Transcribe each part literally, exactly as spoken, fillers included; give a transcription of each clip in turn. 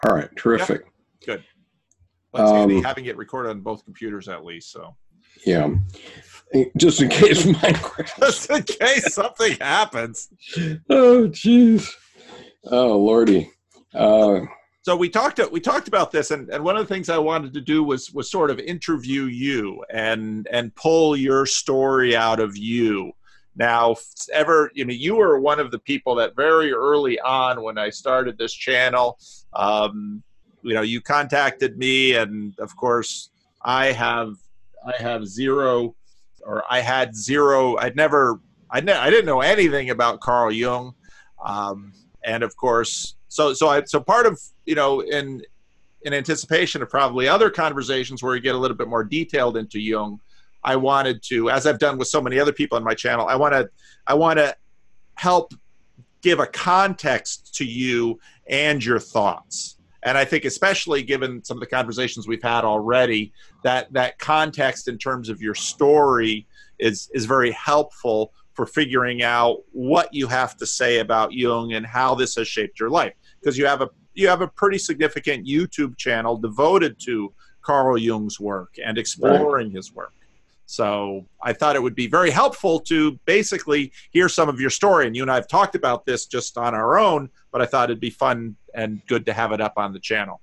All right, Yep. terrific. Good. That's handy Um, having it recorded on both computers at least. So yeah, just in case mine crashes. just in case something happens. Oh, jeez. Oh, Lordy. Uh, So we talked we talked about this, and, and one of the things I wanted to do was was sort of interview you and and pull your story out of you. Now, ever you know, you were one of the people that very early on when I started this channel, um, you know, you contacted me, and of course, I have I have zero, or I had zero. I'd never I ne- I didn't know anything about Carl Jung. Um, and of course, so so I so part of you know in in anticipation of probably other conversations where we get a little bit more detailed into Jung, I wanted to, as I've done with so many other people on my channel, I want to I want to help give a context to you and your thoughts. And I think especially given some of the conversations we've had already, that that context in terms of your story is is very helpful for figuring out what you have to say about Jung and how this has shaped your life. Because you have a you have a pretty significant YouTube channel devoted to Carl Jung's work and exploring right. his work. So I thought it would be very helpful to basically hear some of your story. And you and I have talked about this just on our own, but I thought it'd be fun and good to have it up on the channel.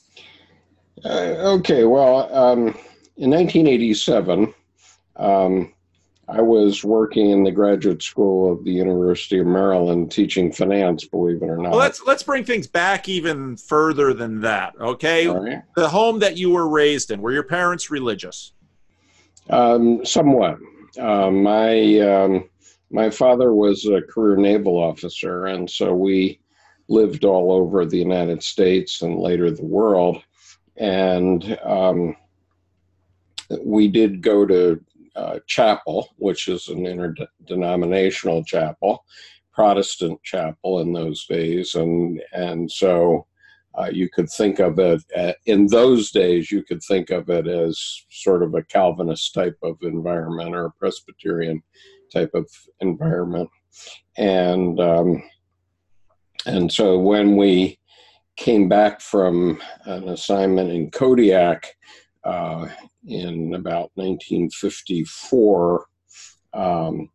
Uh, okay, well, um, in nineteen eighty-seven, um, I was working in the graduate school of the University of Maryland teaching finance, believe it or not. Well, let's let's bring things back even further than that, okay? All right. The home that you were raised in, were your parents religious? Um, somewhat. Uh, my um, my father was a career naval officer, and so we lived all over the United States and later the world. And um, we did go to uh, chapel, which is an interdenominational chapel, Protestant chapel in those days, and and so. Uh, you could think of it, uh, in those days, you could think of it as sort of a Calvinist type of environment or a Presbyterian type of environment. And, um, and so when we came back from an assignment in Kodiak uh, in about nineteen fifty-four, um,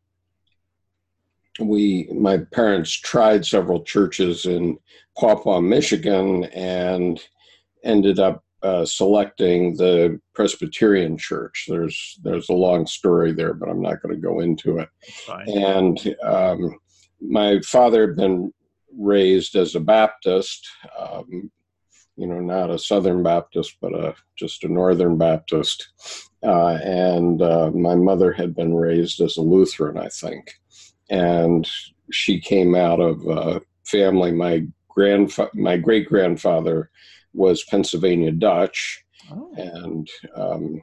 we, my parents tried several churches in Quapaw, Michigan, and ended up uh, selecting the Presbyterian Church. There's there's a long story there, but I'm not going to go into it. Fine. And um, my father had been raised as a Baptist, um, you know, not a Southern Baptist, but a, just a Northern Baptist. Uh, and uh, my mother had been raised as a Lutheran, I think. And she came out of a family. My grandfa- my great grandfather was Pennsylvania Dutch, oh. and um,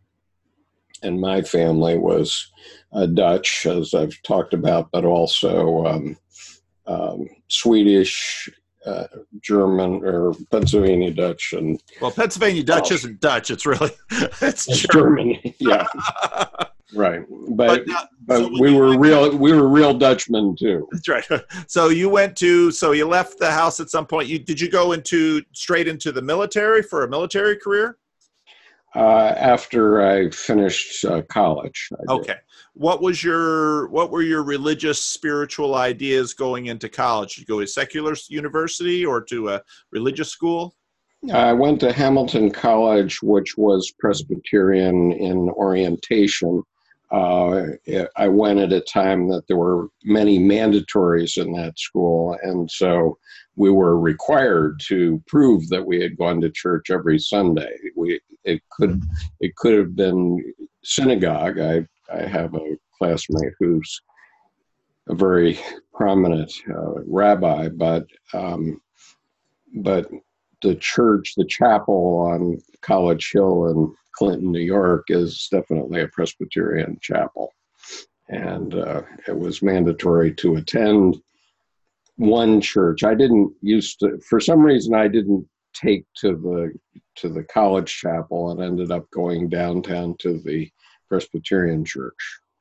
and my family was uh, Dutch, as I've talked about, but also um, um, Swedish, uh, German, or Pennsylvania Dutch, and well, Pennsylvania Dutch oh. isn't Dutch. It's really it's, it's German. German. Yeah. Right, but, but, uh, but so we were real. We were real Dutchmen too. That's right. So you went to. So you left the house at some point. You did you go into straight into the military for a military career? Uh, after I finished uh, college. I okay. Did. What was your What were your religious, spiritual ideas going into college? Did you go to a secular university or to a religious school? I went to Hamilton College, which was Presbyterian in orientation. Uh, I went at a time that there were many mandatories in that school, and so we were required to prove that we had gone to church every Sunday. We it could it could have been synagogue. I I have a classmate who's a very prominent uh, rabbi, but um, but the church, the chapel on College Hill in Clinton, New York, is definitely a Presbyterian chapel. And uh, it was mandatory to attend one church. I didn't used to, for some reason, I didn't take to the to the college chapel and ended up going downtown to the Presbyterian church.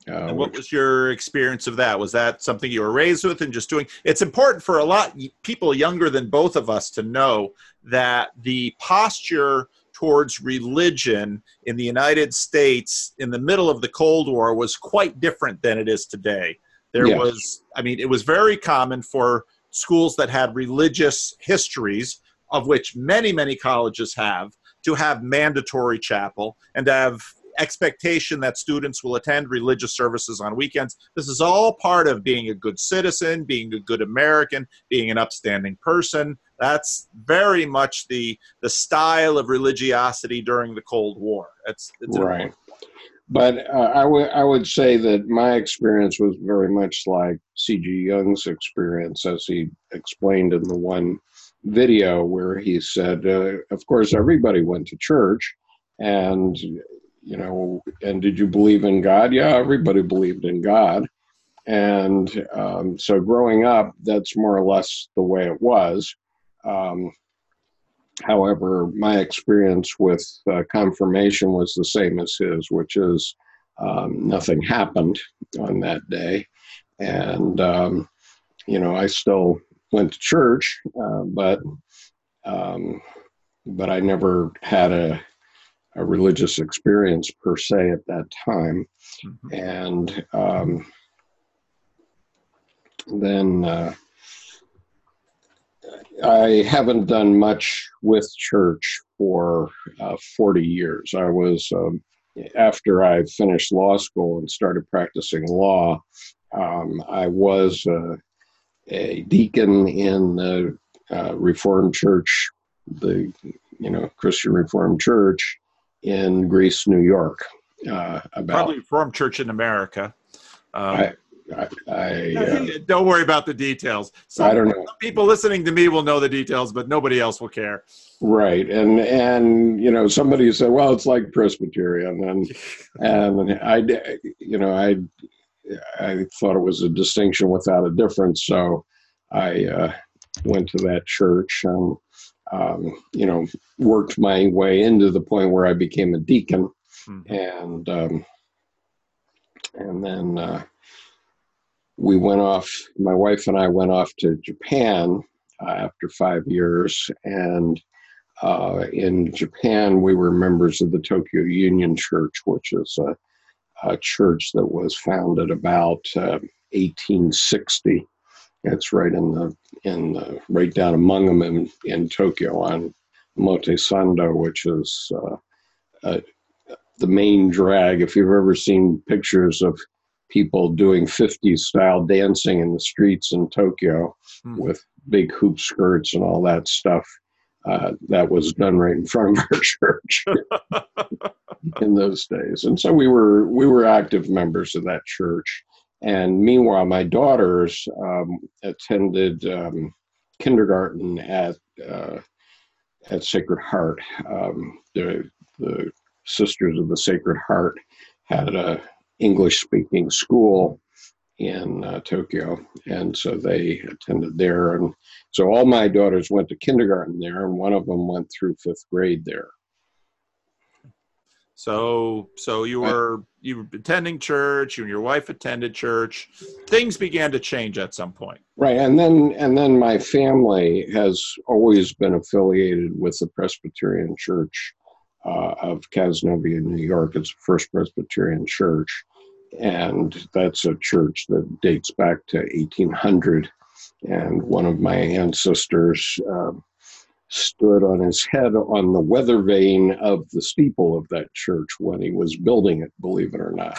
Uh, And what which, was your experience of that? Was that something you were raised with and just doing? It's important for a lot people younger than both of us to know that the posture towards religion in the United States in the middle of the Cold War was quite different than it is today. There yes, was, I mean, it was very common for schools that had religious histories, of which many, many colleges have, to have mandatory chapel and to have expectation that students will attend religious services on weekends. This is all part of being a good citizen, being a good American, being an upstanding person. That's very much the the style of religiosity during the Cold War. It's it's an right. important. But uh, I would I would say that my experience was very much like C G. Jung's experience, as he explained in the one video where he said, uh, "Of course, everybody went to church, and you know, and did you believe in God? Yeah, everybody believed in God, and um, so growing up, that's more or less the way it was." Um, However, my experience with uh, confirmation was the same as his, which is um, nothing happened on that day. And, um, you know, I still went to church, uh, but um, but I never had a, a religious experience per se at that time. Mhm. And um, then uh, I haven't done much with church for uh, forty years. I was, um, after I finished law school and started practicing law, um, I was uh, a deacon in the uh, Reformed Church, the, you know, Christian Reformed Church in Greece, New York. Uh, about, Probably Reformed Church in America. Um, I, I, I, uh, don't worry about the details. I Some, don't know. some people listening to me will know the details, but nobody else will care. Right. And, and, you know, somebody said, well, it's like Presbyterian. And, and I, you know, I, I thought it was a distinction without a difference. So I uh, went to that church and, um, you know, worked my way into the point where I became a deacon. Mm-hmm. And, um, and then uh, we went off, my wife and I went off to Japan uh, after five years. And Uh, in Japan, we were members of the Tokyo Union Church, which is a, a church that was founded about uh, eighteen sixty. It's right in the in the, right down among them in, in Tokyo on Motesando, which is uh, uh, the main drag. If you've ever seen pictures of people doing fifties style dancing in the streets in Tokyo Mm-hmm. with big hoop skirts and all that stuff, Uh, that was done right in front of our church in those days. And so we were we were active members of that church. And meanwhile, my daughters um, attended um, kindergarten at uh, at Sacred Heart. Um, the the Sisters of the Sacred Heart had a English-speaking school in uh, Tokyo, and so they attended there. And so all my daughters went to kindergarten there, and one of them went through fifth grade there. So, so you were you were attending church. You and your wife attended church. Things began to change at some point, Right, and then and then my family has always been affiliated with the Presbyterian Church uh, of Cazenovia, New York. It's the First Presbyterian Church. And that's a church that dates back to eighteen hundred. And one of my ancestors uh, stood on his head on the weather vane of the steeple of that church when he was building it, believe it or not.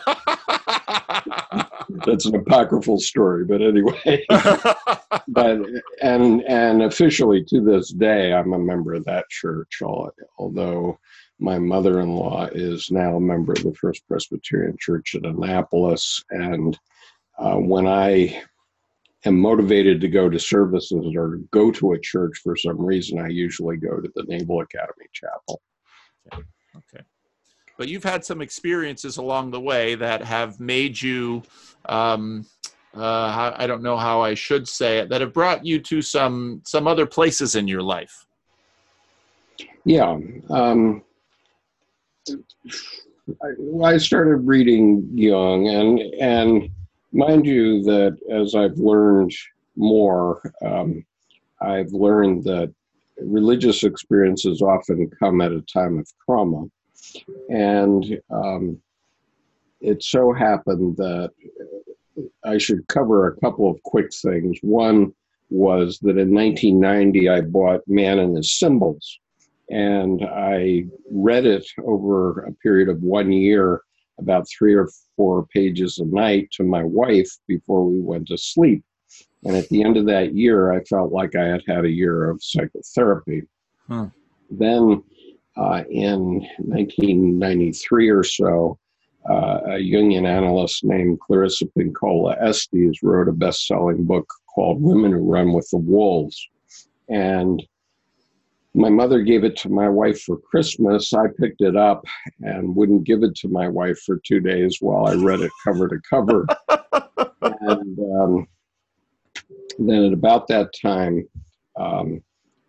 That's an apocryphal story, but anyway. but and and officially to this day, I'm a member of that church, although my mother-in-law is now a member of the First Presbyterian Church in Annapolis. And uh, when I am motivated to go to services or go to a church for some reason, I usually go to the Naval Academy Chapel. Okay. Okay. But you've had some experiences along the way that have made you, um, uh, I don't know how I should say it, that have brought you to some some other places in your life. Yeah. Um, I, well, I started reading young, and and mind you that as I've learned more, um, I've learned that religious experiences often come at a time of trauma, and um, it so happened that I should cover a couple of quick things. One was that in nineteen ninety, I bought Man and His Symbols, and I read it over a period of one year, about three or four pages a night to my wife before we went to sleep. And at the end of that year, I felt like I had had a year of psychotherapy. Hmm. Then uh, in nineteen ninety-three or so, uh, a Jungian analyst named Clarissa Pinkola Estes wrote a best-selling book called Women Who Run with the Wolves. And my mother gave it to my wife for Christmas. I picked it up and wouldn't give it to my wife for two days while I read it cover to cover. And um, then at about that time, um,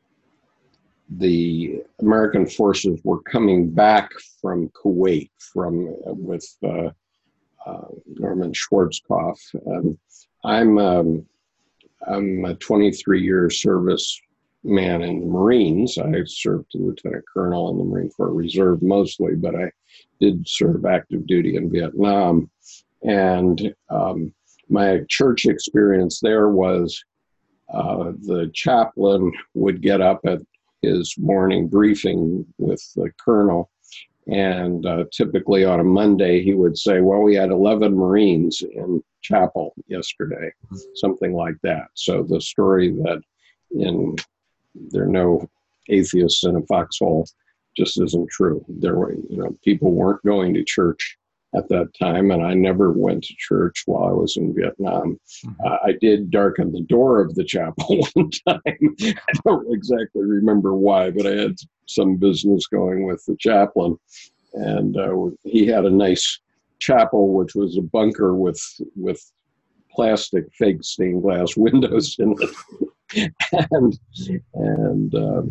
the American forces were coming back from Kuwait from uh, with uh, uh, Norman Schwarzkopf. And I'm um, I'm a twenty-three year service man in the Marines. I served as lieutenant colonel in the Marine Corps Reserve mostly, but I did serve active duty in Vietnam. And um, my church experience there was uh, the chaplain would get up at his morning briefing with the colonel, and uh, typically on a Monday he would say, well, we had eleven Marines in chapel yesterday, something like that. So the story that in there are no atheists in a foxhole just isn't true. There were, you know, people weren't going to church at that time, and I never went to church while I was in Vietnam. Mm-hmm. uh, I did darken the door of the chapel one time. I don't exactly remember why, but I had some business going with the chaplain, and uh, he had a nice chapel, which was a bunker with with plastic fake stained glass windows in it. and and uh,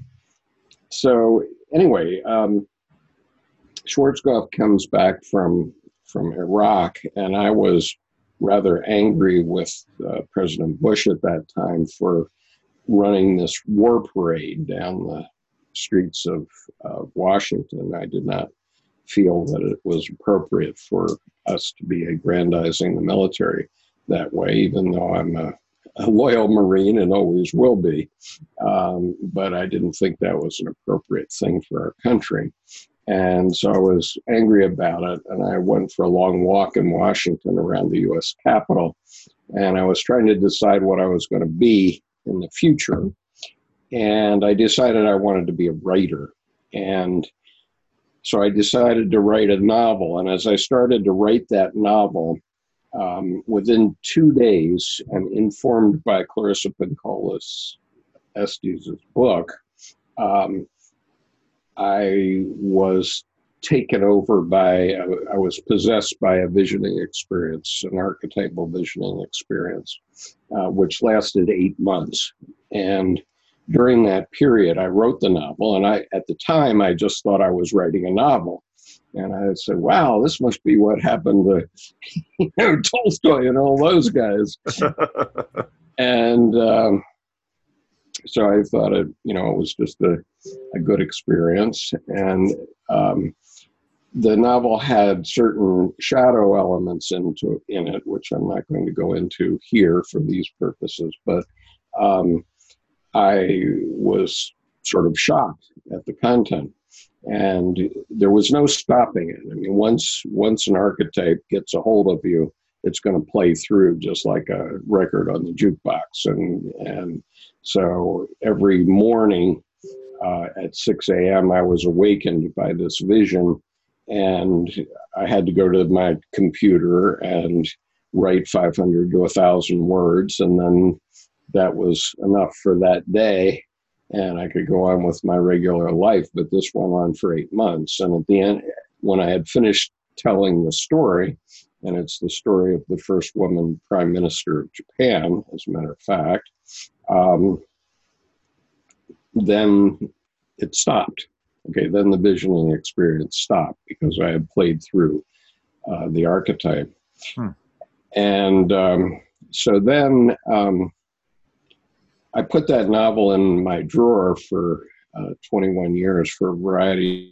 so anyway, um, Schwarzkopf comes back from from Iraq, and I was rather angry with uh, President Bush at that time for running this war parade down the streets of uh, Washington. I did not feel that it was appropriate for us to be aggrandizing the military that way, even though I'm a, a loyal Marine and always will be. Um, but I didn't think that was an appropriate thing for our country. And so I was angry about it, and I went for a long walk in Washington around the U S Capitol, and I was trying to decide what I was going to be in the future. And I decided I wanted to be a writer. And so I decided to write a novel. And as I started to write that novel, um, within two days, and informed by Clarissa Pinkola Estes' book, um, I was taken over by, I was possessed by a visioning experience, an archetypal visioning experience, uh, which lasted eight months. And during that period, I wrote the novel. And I, at the time, I just thought I was writing a novel. And I said, wow, this must be what happened to you know, Tolstoy and all those guys. and um, so I thought it, you know, it was just a, a good experience. And um, the novel had certain shadow elements into in it, which I'm not going to go into here for these purposes. But um, I was sort of shocked at the content. And there was no stopping it. I mean, once once an archetype gets a hold of you, it's going to play through just like a record on the jukebox. And and so every morning uh, at six a.m., I was awakened by this vision, and I had to go to my computer and write five hundred to one thousand words, and then that was enough for that day. And I could go on with my regular life, but this went on for eight months. And at the end, when I had finished telling the story, and it's the story of the first woman prime minister of Japan, as a matter of fact, um, then it stopped. Okay, then the visioning experience stopped, because I had played through uh, the archetype. Hmm. And um, so then um, I put that novel in my drawer for uh, twenty-one years for a variety.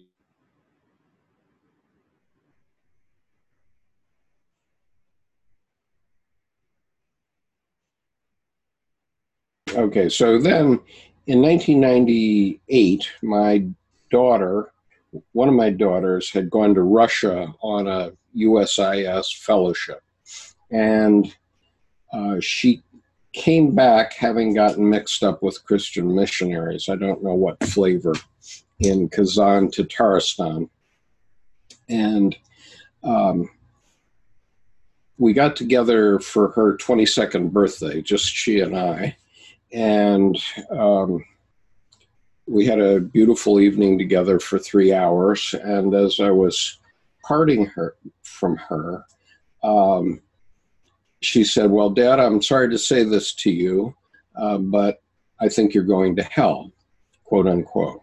Okay, so then in nineteen ninety-eight, my daughter, one of my daughters, had gone to Russia on a U S I S fellowship. And uh, she came back having gotten mixed up with Christian missionaries. I don't know what flavor, in Kazan, Tatarstan. And um, we got together for her twenty-second birthday, just she and I. And um, we had a beautiful evening together for three hours. And as I was parting her from her, um, she said, "Well, Dad, I'm sorry to say this to you, uh, but I think you're going to hell," quote unquote.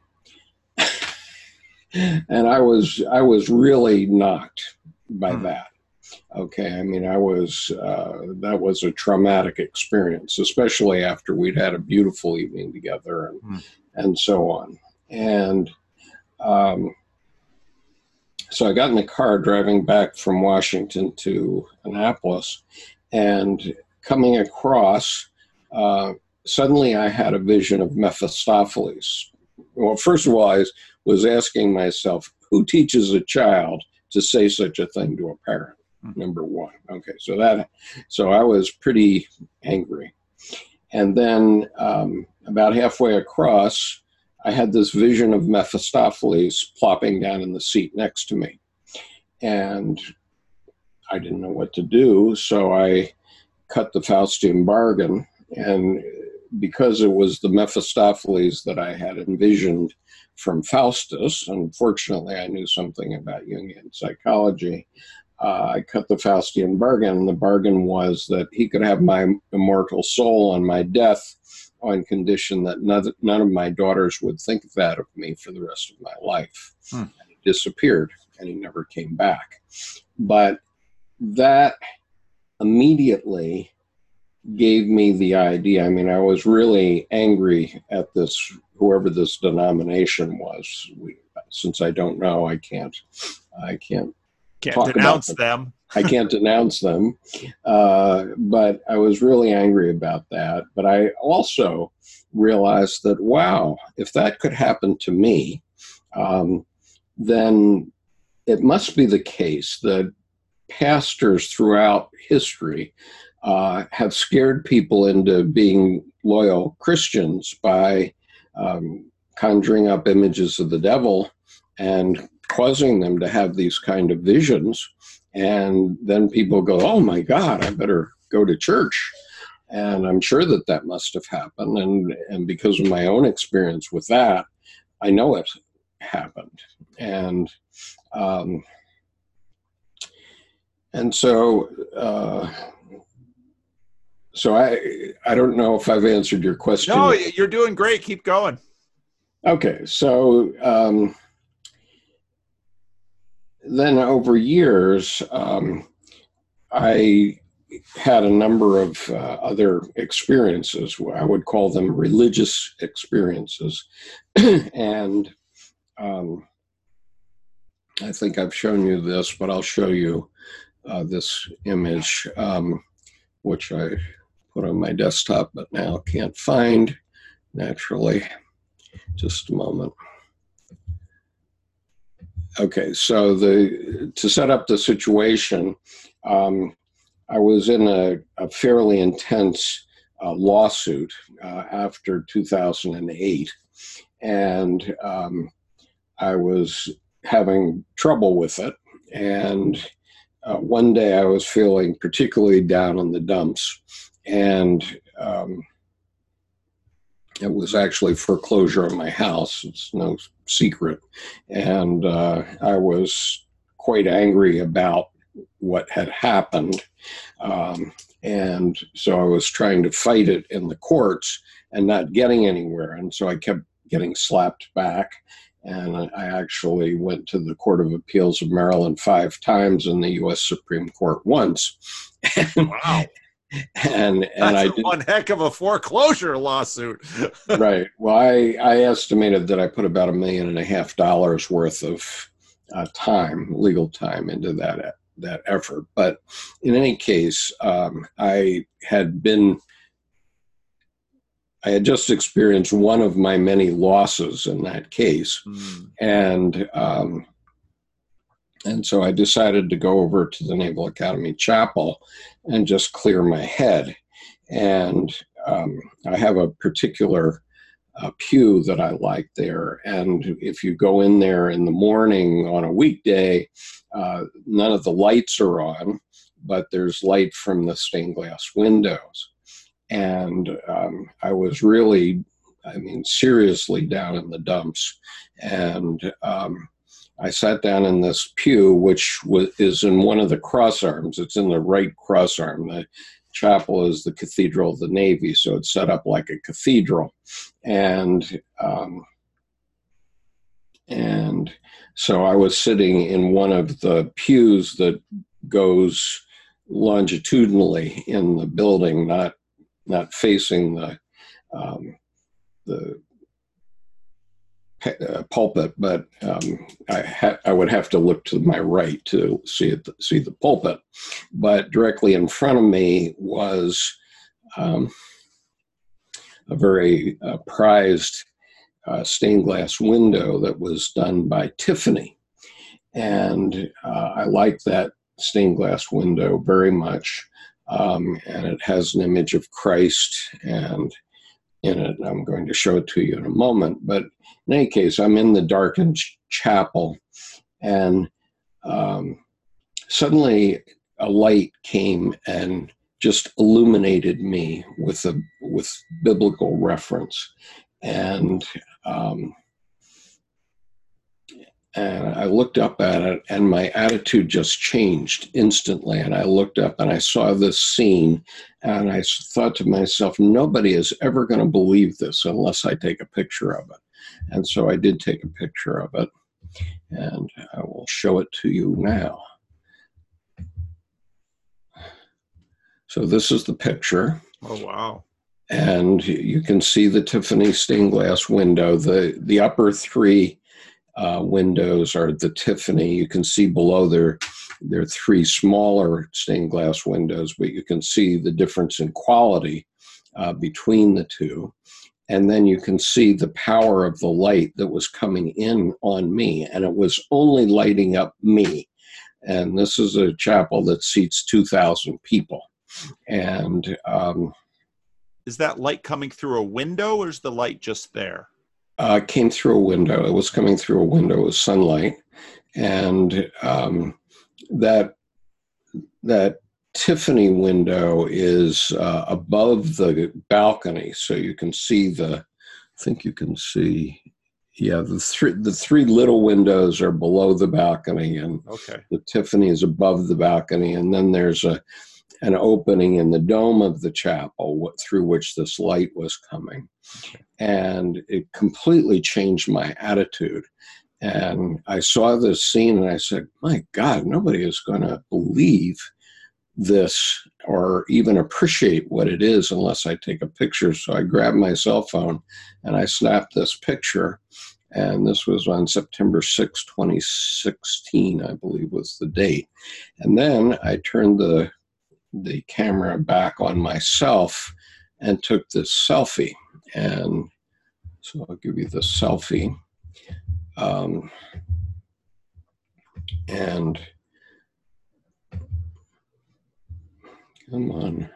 And I was I was really knocked by Hmm. that. Okay, I mean, I was, uh, that was a traumatic experience, especially after we'd had a beautiful evening together and, Hmm. and so on. And um, so I got in the car driving back from Washington to Annapolis, and coming across, uh, suddenly I had a vision of Mephistopheles. Well, first of all, I was asking myself, who teaches a child to say such a thing to a parent? Number one. Okay, so that, so I was pretty angry. And then um, about halfway across, I had this vision of Mephistopheles plopping down in the seat next to me. And I didn't know what to do, so I cut the Faustian bargain. And because it was the Mephistopheles that I had envisioned from Faustus, unfortunately I knew something about Jungian psychology, Uh, I cut the Faustian bargain, and the bargain was that he could have my immortal soul on my death on condition that none, none of my daughters would think that of me for the rest of my life. Hmm. And he disappeared, and he never came back. But that immediately gave me the idea. I mean, I was really angry at this, whoever this denomination was. We, since I don't know, I can't, I can't Can't talk denounce about them. I can't denounce them, uh, but I was really angry about that. But I also realized that, wow, if that could happen to me, um, then it must be the case that pastors throughout history uh, have scared people into being loyal Christians by um, conjuring up images of the devil and causing them to have these kind of visions. And then people go, oh my God, I better go to church. And I'm sure that that must have happened. And, and because of my own experience with that, I know it happened. And um, and so uh, so I I don't know if I've answered your question. No, you're doing great. Keep going. Okay, so um, then over years, um, I had a number of uh, other experiences. I would call them religious experiences. And um, I think I've shown you this, but I'll show you uh, this image, um, which I put on my desktop, but now can't find naturally. Just a moment. Okay, so the to set up the situation, um, I was in a, a fairly intense uh, lawsuit uh, after two thousand eight, and um, I was having trouble with it. And uh, one day I was feeling particularly down in the dumps, and um, it was actually foreclosure on my house. It's no secret. And uh, I was quite angry about what had happened. Um, and so I was trying to fight it in the courts and not getting anywhere. And so I kept getting slapped back. And I actually went to the Court of Appeals of Maryland five times and the U S Supreme Court once. Wow. And and That's I a did, one heck of a foreclosure lawsuit. right. Well, I, I estimated that I put about a million and a half dollars worth of uh, time, legal time, into that that effort. But in any case, um, I had been, I had just experienced one of my many losses in that case, Mm. and um, and so I decided to go over to the Naval Academy Chapel and just clear my head. And um, I have a particular uh, pew that I like there. And if you go in there in the morning on a weekday, uh, none of the lights are on, but there's light from the stained glass windows. And um, I was really, I mean, seriously down in the dumps. And um, I sat down in this pew, which was, is in one of the cross arms. It's in the right cross arm. The chapel is the Cathedral of the Navy, so it's set up like a cathedral. And um, and so I was sitting in one of the pews that goes longitudinally in the building, not not facing the um, the Uh, pulpit, but um, I, ha- I would have to look to my right to see it, see the pulpit. But directly in front of me was um, a very uh, prized uh, stained glass window that was done by Tiffany, and uh, I like that stained glass window very much. Um, and it has an image of Christ and in it. I'm going to show it to you in a moment. But in any case, I'm in the darkened ch- chapel, and um, suddenly a light came and just illuminated me with a with biblical reference, and um, and I looked up at it, and my attitude just changed instantly. And I looked up and I saw this scene, and I thought to myself, nobody is ever going to believe this unless I take a picture of it. And so I did take a picture of it, and I will show it to you now. So this is the picture. Oh, wow. And you can see the Tiffany stained glass window. The, the upper three Uh, windows are the Tiffany. You can see below there, there are three smaller stained glass windows, but you can see the difference in quality uh, between the two. And then you can see the power of the light that was coming in on me, and it was only lighting up me. And this is a chapel that seats two thousand people. And um, is that light coming through a window, or is the light just there? Uh, came through a window. It was coming through a window with sunlight, and um, that that Tiffany window is uh, above the balcony, so you can see the. I think you can see, yeah, the three the three little windows are below the balcony, and okay. The Tiffany is above the balcony, and then there's a an opening in the dome of the chapel through which this light was coming. And it completely changed my attitude. And I saw this scene and I said, my God, nobody is going to believe this or even appreciate what it is unless I take a picture. So I grabbed my cell phone and I snapped this picture. And this was on September sixth, twenty sixteen, I believe was the date. And then I turned the the camera back on myself and took this selfie. And so I'll give you the selfie. Um, and come on.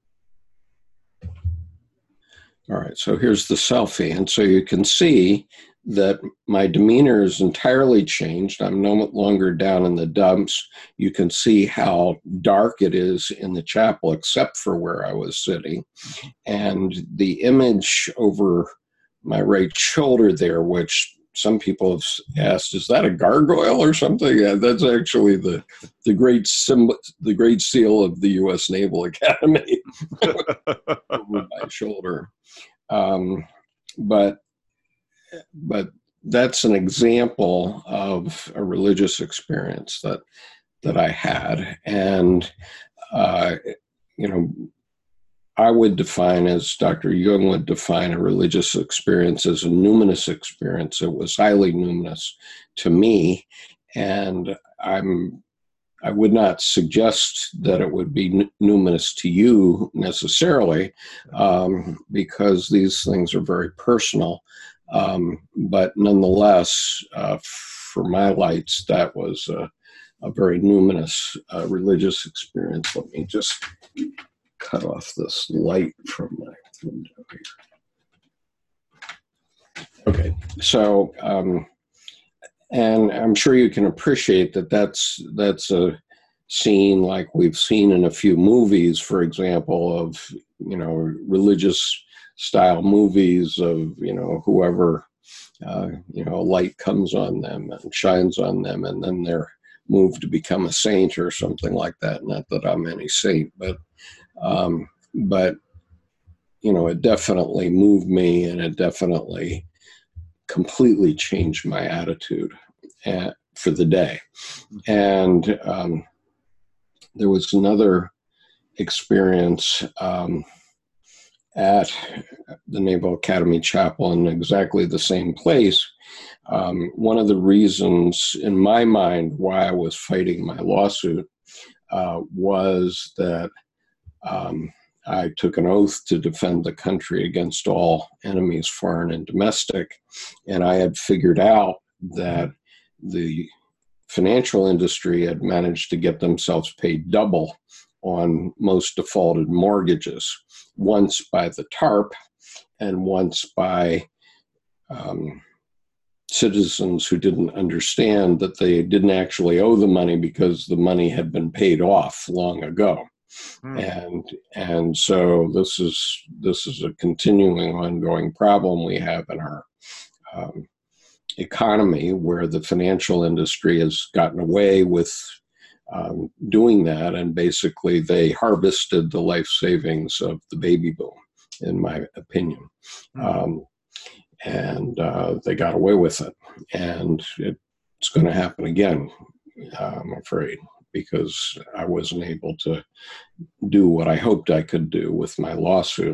All right, so here's the selfie. And so you can see that my demeanor is entirely changed. I'm no longer down in the dumps. You can see how dark it is in the chapel, except for where I was sitting. And the image over my right shoulder there, which some people have asked, is that a gargoyle or something? Yeah, that's actually the the great symbol, the great seal of the U S Naval Academy over my shoulder. Um, but but that's an example of a religious experience that that I had. And, uh, you know, I would define, as Doctor Jung would define, a religious experience as a numinous experience. It was highly numinous to me, and I'm I would not suggest that it would be numinous to you necessarily, um, because these things are very personal. Um, but nonetheless, uh, for my lights, that was a, a very numinous uh, religious experience. Let me just cut off this light from my window here. Okay, so, um, and I'm sure you can appreciate that that's, that's a scene like we've seen in a few movies, for example, of, you know, religious style movies of, you know, whoever, uh, you know, a light comes on them and shines on them, and then they're moved to become a saint or something like that. Not that I'm any saint, but Um, but, you know, it definitely moved me, and it definitely completely changed my attitude at, for the day. And um, there was another experience um, at the Naval Academy Chapel in exactly the same place. Um, one of the reasons in my mind why I was fighting my lawsuit uh, was that Um, I took an oath to defend the country against all enemies, foreign and domestic, and I had figured out that the financial industry had managed to get themselves paid double on most defaulted mortgages, once by the TARP and once by um, citizens who didn't understand that they didn't actually owe the money because the money had been paid off long ago. Hmm. And and so this is this is a continuing, ongoing problem we have in our um, economy, where the financial industry has gotten away with um, doing that, and basically they harvested the life savings of the baby boom, in my opinion, hmm. um, and uh, they got away with it, and it, it's going to happen again, I'm afraid, because I wasn't able to do what I hoped I could do with my lawsuit.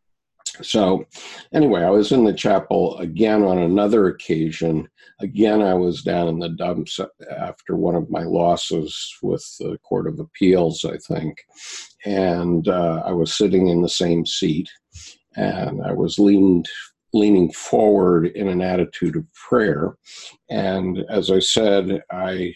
So anyway, I was in the chapel again on another occasion. Again, I was down in the dumps after one of my losses with the Court of Appeals, I think. And uh, I was sitting in the same seat, and I was leaned, leaning forward in an attitude of prayer. And as I said, I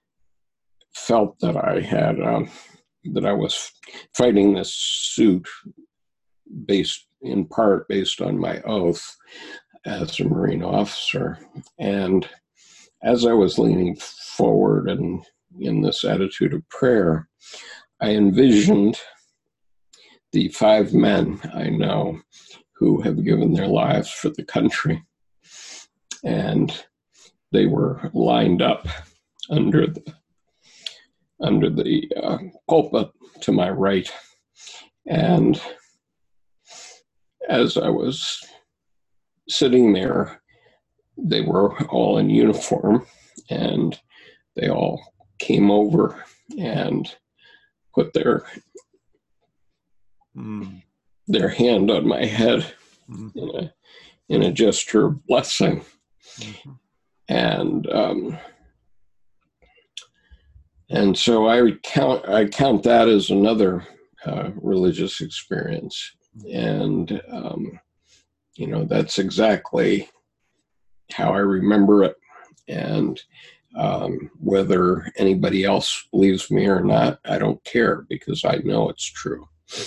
felt that I had, um, that I was fighting this suit based, in part, based on my oath as a Marine officer. And as I was leaning forward and in this attitude of prayer, I envisioned the five men I know who have given their lives for the country. And they were lined up under the under the uh, pulpit to my right. And as I was sitting there, they were all in uniform, and they all came over and put their mm. their hand on my head mm. in a in a gesture of blessing. Mm-hmm. And um, and so I count I count that as another uh, religious experience. And um, you know, that's exactly how I remember it. And um, whether anybody else believes me or not, I don't care, because I know it's true.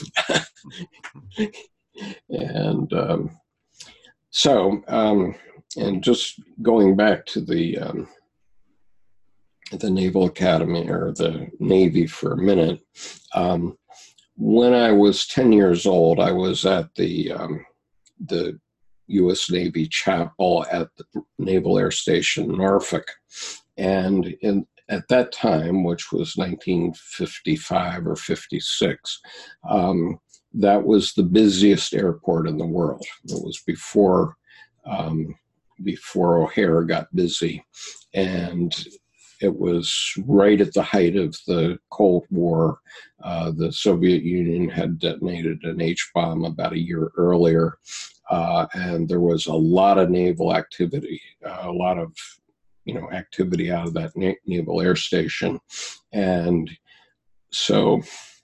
And um, so, um, and just going back to the um, the Naval Academy, or the Navy, for a minute. Um, when I was ten years old, I was at the um, the U S Navy Chapel at the Naval Air Station Norfolk, and in at that time, which was nineteen fifty-five or fifty-six, um, that was the busiest airport in the world. It was before um, before O'Hare got busy. And it was right at the height of the Cold War. Uh, the Soviet Union had detonated an H-bomb about a year earlier. Uh, and there was a lot of naval activity, uh, a lot of, you know, activity out of that na- naval air station. And so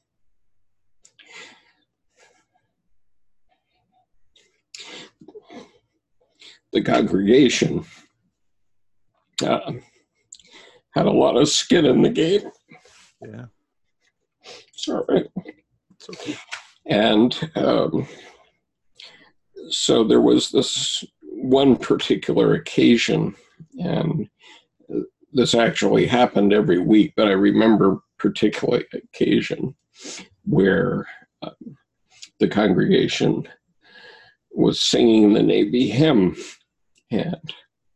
the congregation uh, had a lot of skin in the game. Yeah. Sorry. It's okay. And um, so there was this one particular occasion, and this actually happened every week, but I remember particular occasion where uh, the congregation was singing the Navy hymn, and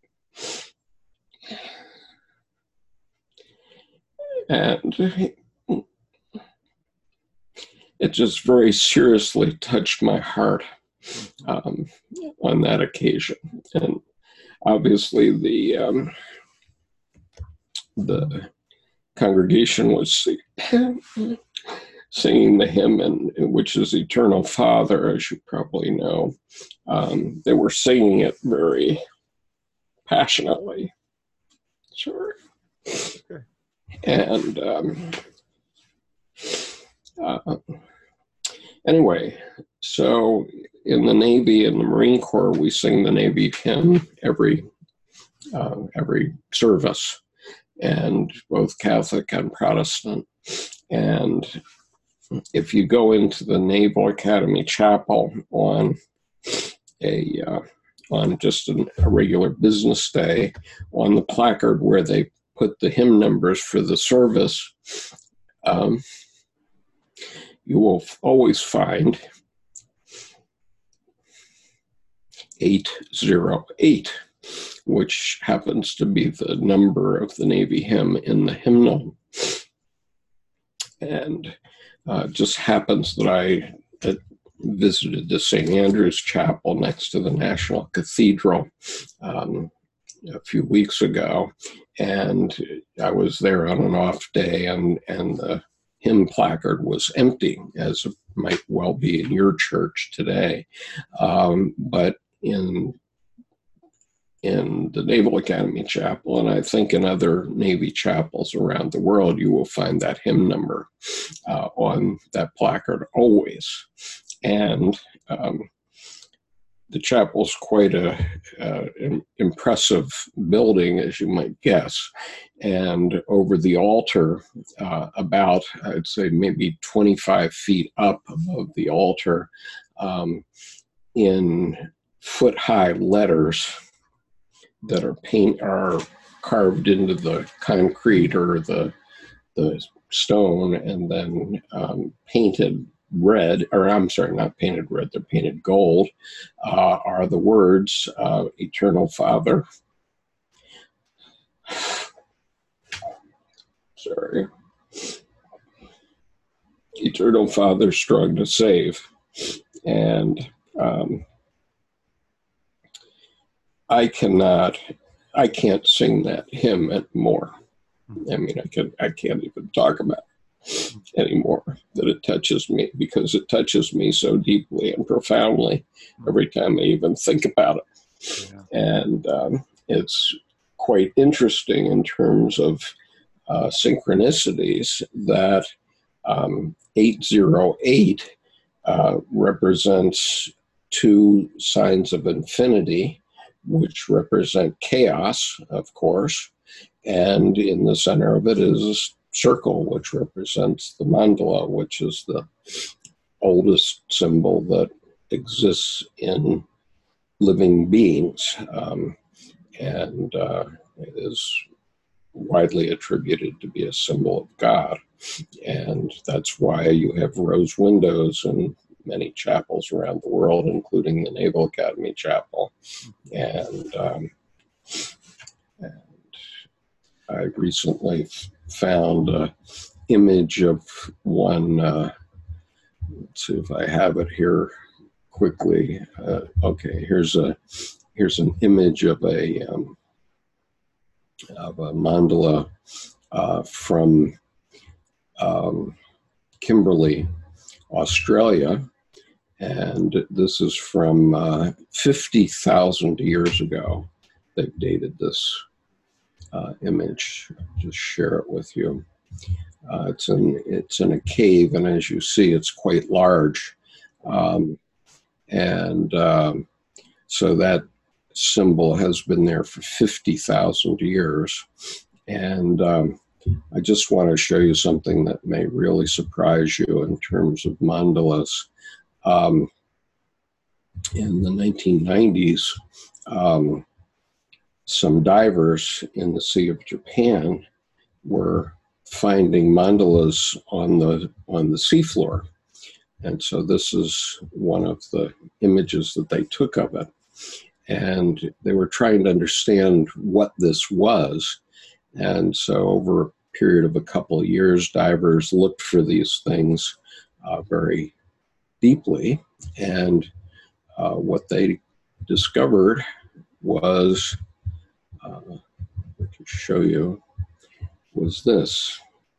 and it just very seriously touched my heart um, on that occasion. And obviously the um, the congregation was singing the hymn, and which is Eternal Father, as you probably know. Um, they were singing it very passionately. Sorry. Okay. And um, uh, anyway, so in the Navy and the Marine Corps, we sing the Navy hymn every uh, every service, and both Catholic and Protestant. And if you go into the Naval Academy Chapel on a uh, on just an, a regular business day, on the placard where they put the hymn numbers for the service, um, you will always find eight oh eight, which happens to be the number of the Navy hymn in the hymnal. And uh, it just happens that I that visited the Saint Andrew's Chapel next to the National Cathedral um, a few weeks ago, and I was there on an off day, and, and the hymn placard was empty, as it might well be in your church today. Um, but in in the Naval Academy Chapel, and I think in other Navy chapels around the world, you will find that hymn number uh, on that placard always. And um, the chapel's quite a uh, impressive building, as you might guess. And over the altar, uh, about, I'd say maybe twenty-five feet up above the altar, um, in foot-high letters that are paint are carved into the concrete or the the stone, and then um, painted red, or I'm sorry, not painted red, they're painted gold, uh, are the words, uh, Eternal Father. Sorry. Eternal Father, strong to save. And um, I cannot, I can't sing that hymn anymore. I mean, I can, I can't even talk about it anymore, that it touches me, because it touches me so deeply and profoundly every time I even think about it. Yeah. And um, it's quite interesting in terms of uh, synchronicities that um, eight oh eight uh, represents two signs of infinity, which represent chaos, of course, and in the center of it is a circle, which represents the mandala, which is the oldest symbol that exists in living beings, um, and uh, is widely attributed to be a symbol of God. And that's why you have rose windows in many chapels around the world, including the Naval Academy Chapel. And, um, and I recently f- found an image of one, uh, let's see if I have it here quickly. Uh, okay, here's a here's an image of a um, of a mandala uh, from um, Kimberley, Australia, and this is from uh, fifty thousand years ago. They've dated this uh, image. I'll just share it with you. Uh, it's in it's in a cave, and as you see, it's quite large, um, and um, so that symbol has been there for fifty thousand years. And um, I just want to show you something that may really surprise you in terms of mandalas. Um, in the nineteen nineties, um, some divers in the Sea of Japan were finding mandalas on the on the seafloor. And so this is one of the images that they took of it. And they were trying to understand what this was. And so over a period of a couple of years, divers looked for these things uh, very deeply. And uh, what they discovered was, uh, to show you, was this.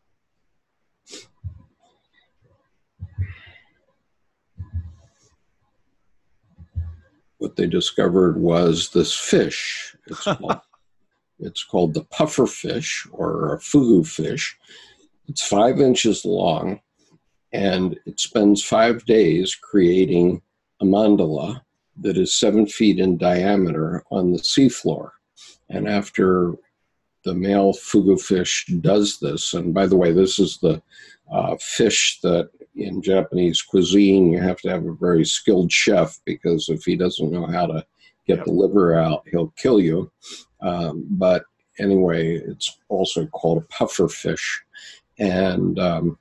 What they discovered was this fish. It's called, it's called the puffer fish, or a fugu fish. It's five inches long, and it spends five days creating a mandala that is seven feet in diameter on the seafloor. And after the male fugu fish does this, and by the way, this is the uh, fish that in Japanese cuisine, you have to have a very skilled chef, because if he doesn't know how to get yep. the liver out, he'll kill you. Um, but anyway, it's also called a puffer fish. And um,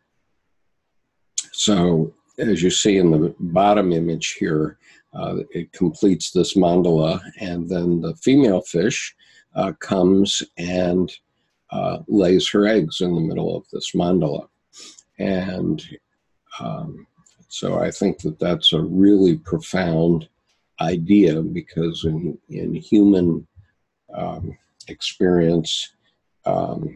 so as you see in the bottom image here, uh, it completes this mandala, and then the female fish Uh, comes and uh, lays her eggs in the middle of this mandala. And um, so I think that that's a really profound idea, because in, in human um, experience, um,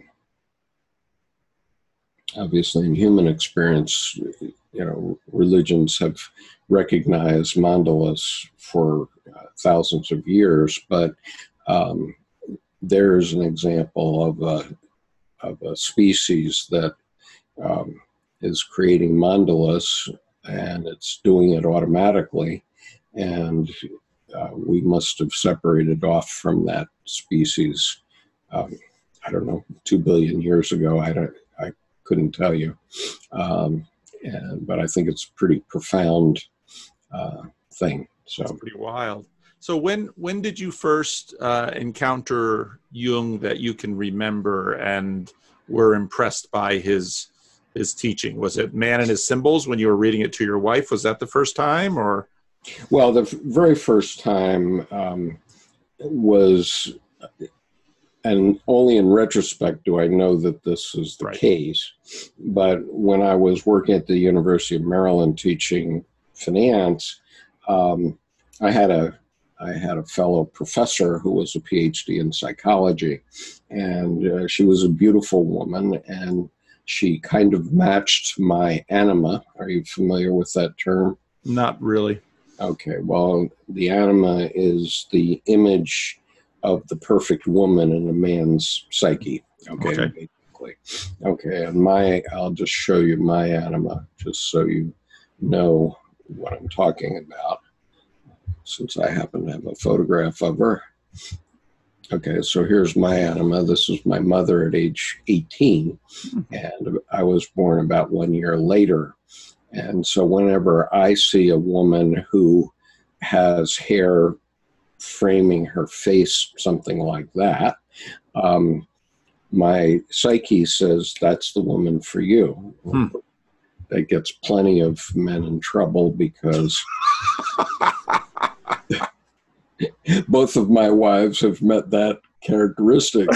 obviously in human experience, you know, religions have recognized mandalas for uh, thousands of years, but um, there's an example of a, of a species that um, is creating mandalas, and it's doing it automatically. And uh, we must have separated off from that species, um, I don't know, two billion years ago. I, don't, I couldn't tell you. Um, and, but I think it's a pretty profound uh, thing. So it's pretty wild. So when when did you first uh, encounter Jung that you can remember and were impressed by his his teaching? Was it Man and His Symbols when you were reading it to your wife? Was that the first time, or? Well, the very first time um, was, and only in retrospect do I know that this is the right. case, but when I was working at the University of Maryland teaching finance, um, I had a I had a fellow professor who was a PhD in psychology, and uh, she was a beautiful woman, and she kind of matched my anima. Are you familiar with that term? Not really. Okay, well, the anima is the image of the perfect woman in a man's psyche. Okay, okay. basically. Okay, and my, I'll just show you my anima, just so you know what I'm talking about, since I happen to have a photograph of her. Okay, so here's my anima. This is my mother at age eighteen, and I was born about one year later. And so whenever I see a woman who has hair framing her face, something like that, um, my psyche says, that's the woman for you. Hmm. That gets plenty of men in trouble, because both of my wives have met that characteristic.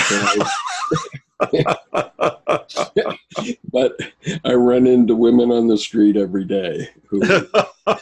But I run into women on the street every day who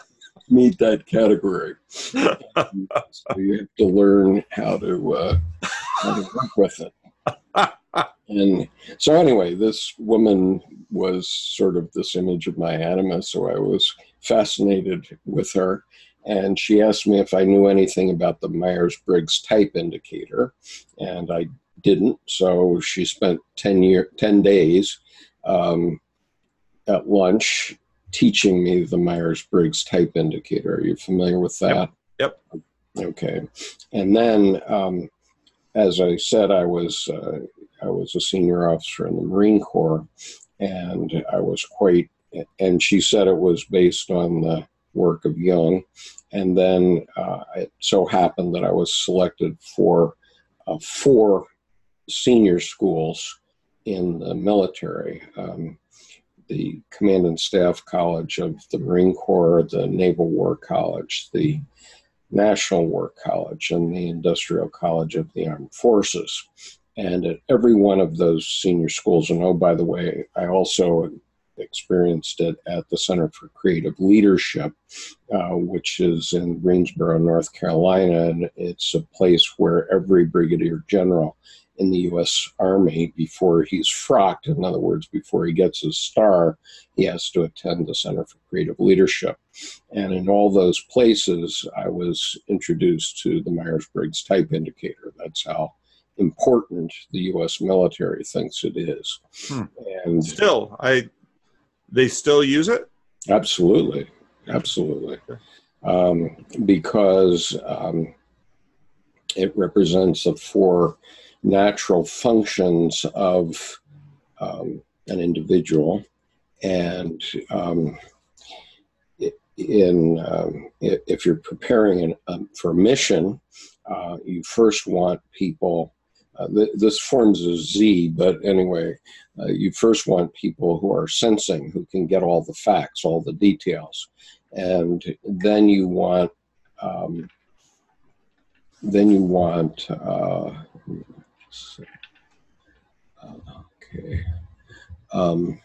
meet that category. So you have to learn how to, uh, how to work with it. And so anyway, this woman was sort of this image of my anima, so I was fascinated with her. And she asked me if I knew anything about the Myers-Briggs type indicator, and I didn't. So she spent ten year, ten days um, at lunch teaching me the Myers-Briggs type indicator. Are you familiar with that? Yep. Yep. Okay. And then, um, as I said, I was uh, I was a senior officer in the Marine Corps, and I was quite. And she said it was based on the work of Jung. And then uh, it so happened that I was selected for uh, four senior schools in the military. Um, the Command and Staff College of the Marine Corps, the Naval War College, the National War College, and the Industrial College of the Armed Forces. And at every one of those senior schools, and oh, by the way, I also experienced it at the Center for Creative Leadership, uh, which is in Greensboro, North Carolina, and it's a place where every brigadier general in the U S Army, before he's frocked, in other words, before he gets his star, he has to attend the Center for Creative Leadership. And in all those places, I was introduced to the Myers-Briggs type indicator. That's how important the U S military thinks it is. Hmm. And still, I they still use it? Absolutely. Absolutely. Um, because um, it represents the four natural functions of um, an individual. And um, in um, if you're preparing an, um, for a mission, uh, you first want people, uh, th- this forms a Z, but anyway, uh, you first want people who are sensing, who can get all the facts, all the details. And then you want, um, then you want, uh, okay, um,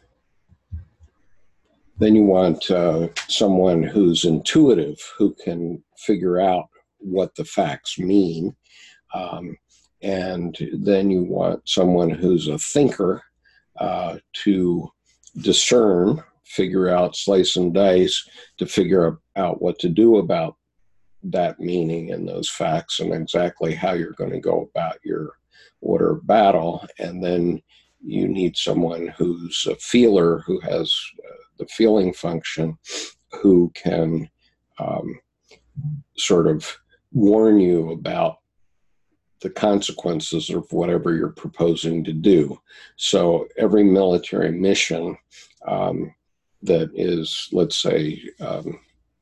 then you want uh, someone who's intuitive, who can figure out what the facts mean. Um, and then you want someone who's a thinker uh, to discern, figure out, slice and dice, to figure out what to do about that meaning and those facts and exactly how you're going to go about your order of battle. And then you need someone who's a feeler, who has uh, the feeling function, who can um, sort of warn you about the consequences of whatever you're proposing to do. So every military mission um, that is, let's say, um,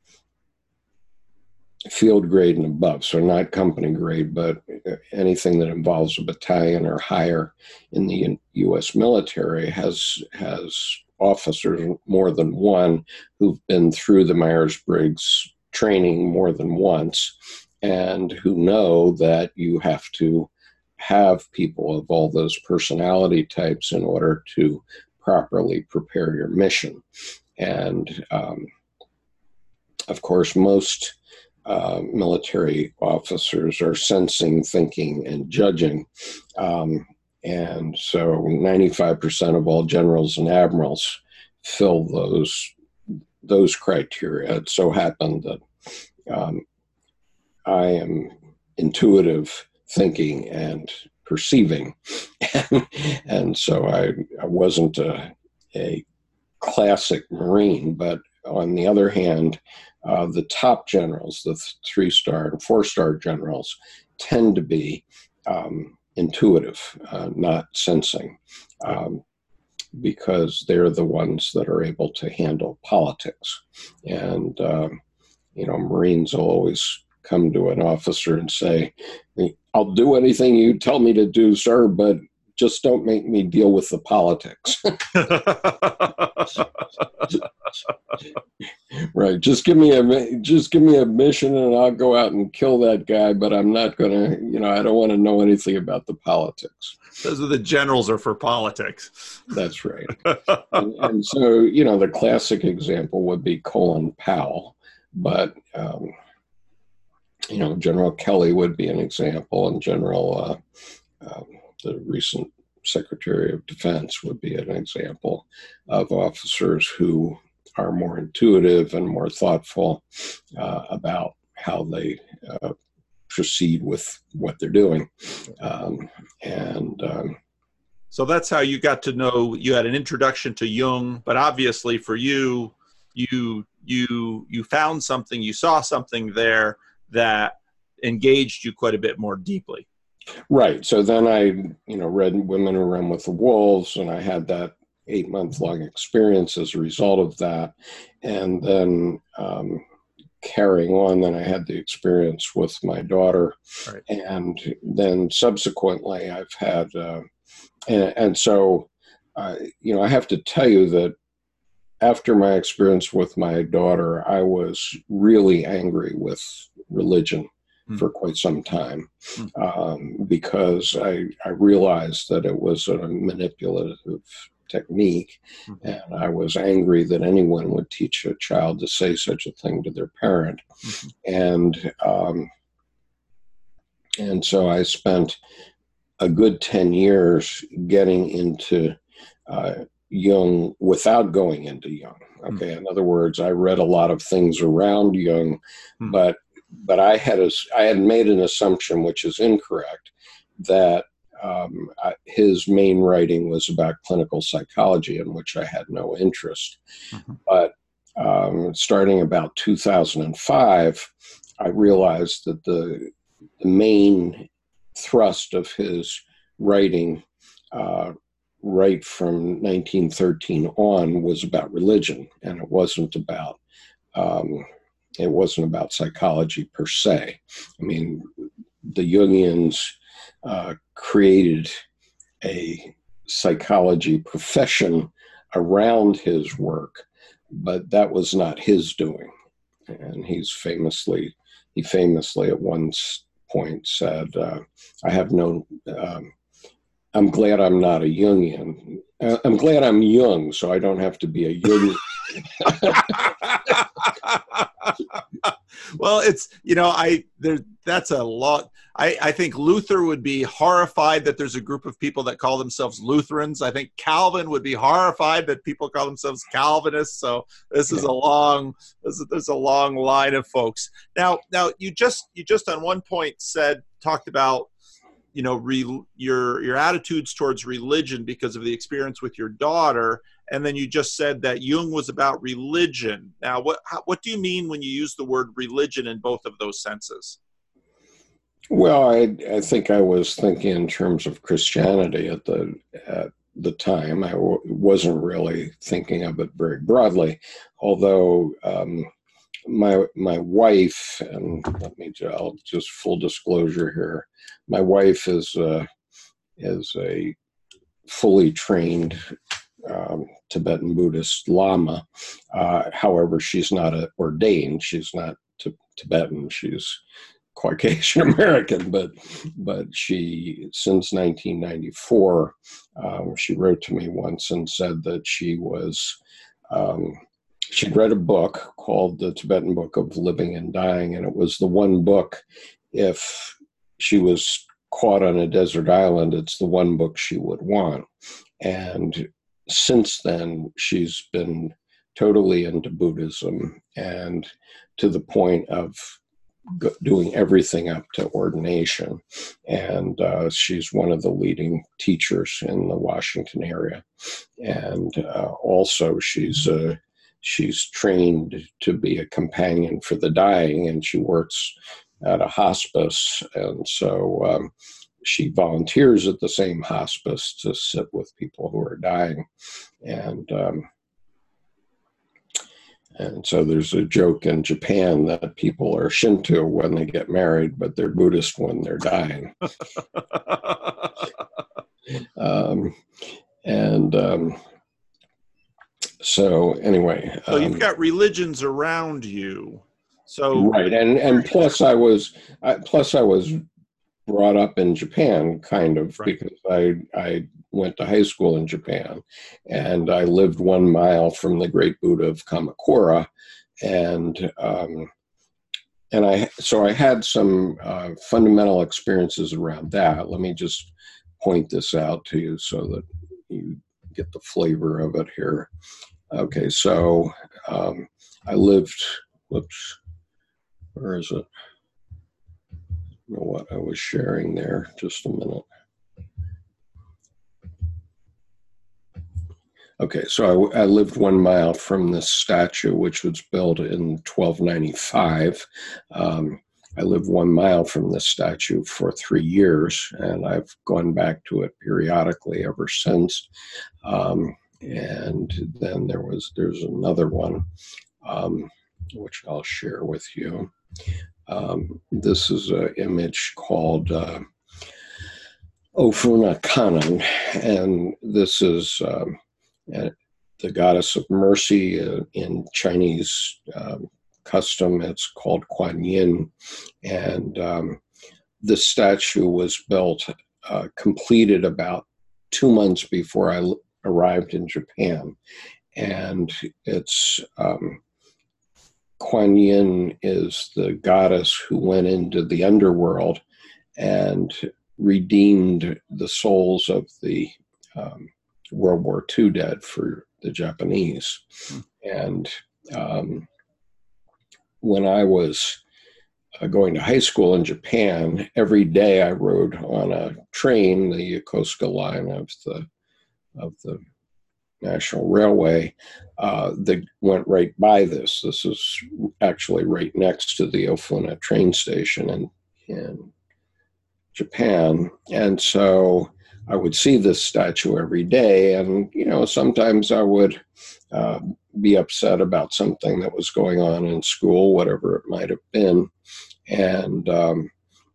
field grade and above, so not company grade, but anything that involves a battalion or higher in the U S military has has officers, more than one, who've been through the Myers-Briggs training more than once, and who know that you have to have people of all those personality types in order to properly prepare your mission. And um, of course, most Uh, military officers are sensing, thinking, and judging. Um, and so ninety-five percent of all generals and admirals fill those, those criteria. It so happened that um, I am intuitive, thinking, and perceiving. And so I, I wasn't a, a classic Marine, but on the other hand, Uh, the top generals, the th- three-star and four-star generals, tend to be um, intuitive, uh, not sensing, um, because they're the ones that are able to handle politics. And, um, you know, Marines will always come to an officer and say, "I'll do anything you tell me to do, sir, but just don't make me deal with the politics." Right. Just give me a just give me a mission and I'll go out and kill that guy, but I'm not going to, you know, I don't want to know anything about the politics. Those are the generals are for politics. That's right. and, and so, you know, the classic example would be Colin Powell, but um, you know, General Kelly would be an example, and General uh, uh, the recent Secretary of Defense would be an example of officers who are more intuitive and more thoughtful uh, about how they uh, proceed with what they're doing. Um, and um, so that's how you got to know, you had an introduction to Jung, but obviously for you, you, you, you found something, you saw something there that engaged you quite a bit more deeply. Right. So then I, you know, read Women Who Run with the Wolves, and I had that eight month long experience as a result of that. And then um, carrying on, then I had the experience with my daughter. Right. And then subsequently I've had, uh, and, and so, uh, you know, I have to tell you that after my experience with my daughter, I was really angry with religion for quite some time, um, because I, I realized that it was a manipulative technique, mm-hmm. and I was angry that anyone would teach a child to say such a thing to their parent. Mm-hmm. And um, and so I spent a good ten years getting into uh, Jung without going into Jung. Okay, mm-hmm. In other words, I read a lot of things around Jung, mm-hmm. but But I had a, I had made an assumption, which is incorrect, that um, I, his main writing was about clinical psychology, in which I had no interest. Mm-hmm. But um, starting about two thousand five, I realized that the, the main thrust of his writing, uh, right from nineteen thirteen on, was about religion, and it wasn't about um, It wasn't about psychology per se. I mean, the Jungians uh, created a psychology profession around his work, but that was not his doing. And he's famously, he famously at one point said, uh, I have no, um, I'm glad I'm not a Jungian. Uh, I'm glad I'm Jung, so I don't have to be a Jungian. Well, it's, you know, I, there, that's a lot. I, I think Luther would be horrified that there's a group of people that call themselves Lutherans. I think Calvin would be horrified that people call themselves Calvinists. So this is a long, this is, there's a long line of folks. Now, now you just, you just on one point said, talked about, you know, re, your, your attitudes towards religion because of the experience with your daughter. And then you just said that Jung was about religion. Now, what, how, what do you mean when you use the word religion in both of those senses? Well, I, I think I was thinking in terms of Christianity at the, at the time. I w- wasn't really thinking of it very broadly, although um, my my wife, and let me I'll just full disclosure here, my wife is uh, is a fully trained um, Tibetan Buddhist Lama. Uh, however, she's not a, ordained. She's not t- Tibetan. She's Caucasian American, but but she, since nineteen ninety-four, um, she wrote to me once and said that she was, um, she'd read a book called The Tibetan Book of Living and Dying, and it was the one book, if she was caught on a desert island, it's the one book she would want. And since then, she's been totally into Buddhism, and to the point of doing everything up to ordination. And uh, she's one of the leading teachers in the Washington area. And uh, also she's uh, she's trained to be a companion for the dying, and she works at a hospice. And so um, she volunteers at the same hospice to sit with people who are dying. And um, And so there's a joke in Japan that people are Shinto when they get married, but they're Buddhist when they're dying. um, and um, so anyway. So you've um, got religions around you. So right, and and plus I was I, plus I was brought up in Japan, kind of, right, because I I went to high school in Japan, and I lived one mile from the great Buddha of Kamakura and um, and I so I had some uh, fundamental experiences around that. Let me just point this out to you so that you get the flavor of it here. Okay, so um, I lived. Whoops, where is it? I don't know what I was sharing there. Just a minute. Okay, so I, I lived one mile from this statue, which was built in twelve ninety-five. Um, I lived one mile from this statue for three years, and I've gone back to it periodically ever since. Um, and then there was there's another one, um, which I'll share with you. Um, this is an image called uh, Ofuna Kanan, and this is um, the goddess of mercy. Uh, in Chinese um, custom, it's called Kuan Yin, and um, this statue was built, uh, completed about two months before I l- arrived in Japan, and it's um, Kuan Yin is the goddess who went into the underworld and redeemed the souls of the um, World War Two dead for the Japanese. Hmm. And um, when I was uh, going to high school in Japan, every day I rode on a train, the Yokosuka line of the of the National Railway, uh, that went right by this. This is actually right next to the Ofuna train station in, in Japan. And so I would see this statue every day. And, you know, sometimes I would uh, be upset about something that was going on in school, whatever it might have been. And, um,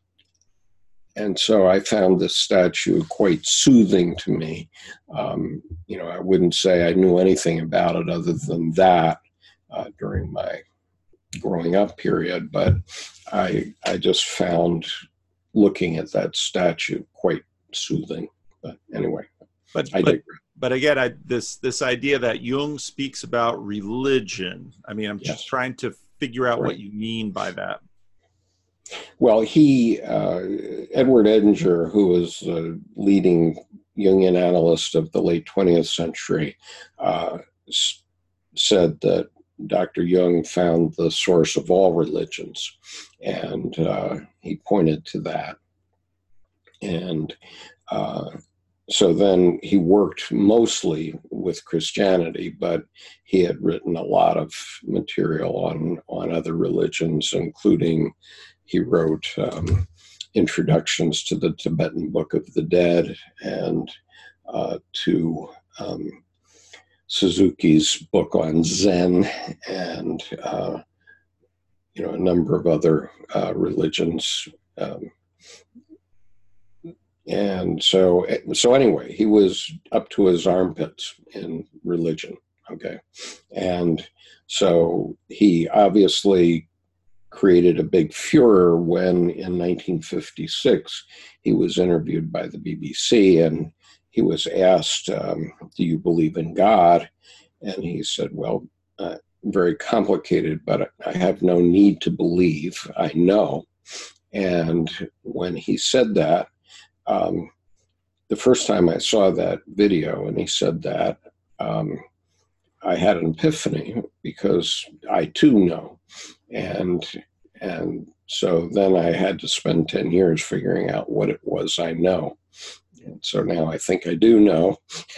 And so I found this statue quite soothing to me. Um, you know, I wouldn't say I knew anything about it other than that uh, during my growing up period, but I I just found looking at that statue quite soothing. But anyway, but I but, digress. but again, I, this this idea that Jung speaks about religion. I mean, I'm Yes. just trying to figure out Right. what you mean by that. Well, he, uh, Edward Edinger, who was a leading Jungian analyst of the late twentieth century, uh, s- said that Doctor Jung found the source of all religions, and uh, he pointed to that. And uh, so then he worked mostly with Christianity, but he had written a lot of material on, on other religions, including he wrote um, introductions to the Tibetan Book of the Dead and uh, to um, Suzuki's book on Zen, and uh, you know, a number of other uh, religions. Um, and so, so anyway, he was up to his armpits in religion. Okay, and so he obviously created a big furor when in nineteen fifty-six he was interviewed by the B B C, and he was asked, um, do you believe in God? And he said, well, uh, very complicated, but I have no need to believe, I know. And when he said that, um, the first time I saw that video and he said that, um, I had an epiphany, because I too know. And And so then I had to spend ten years figuring out what it was I know. And so now I think I do know.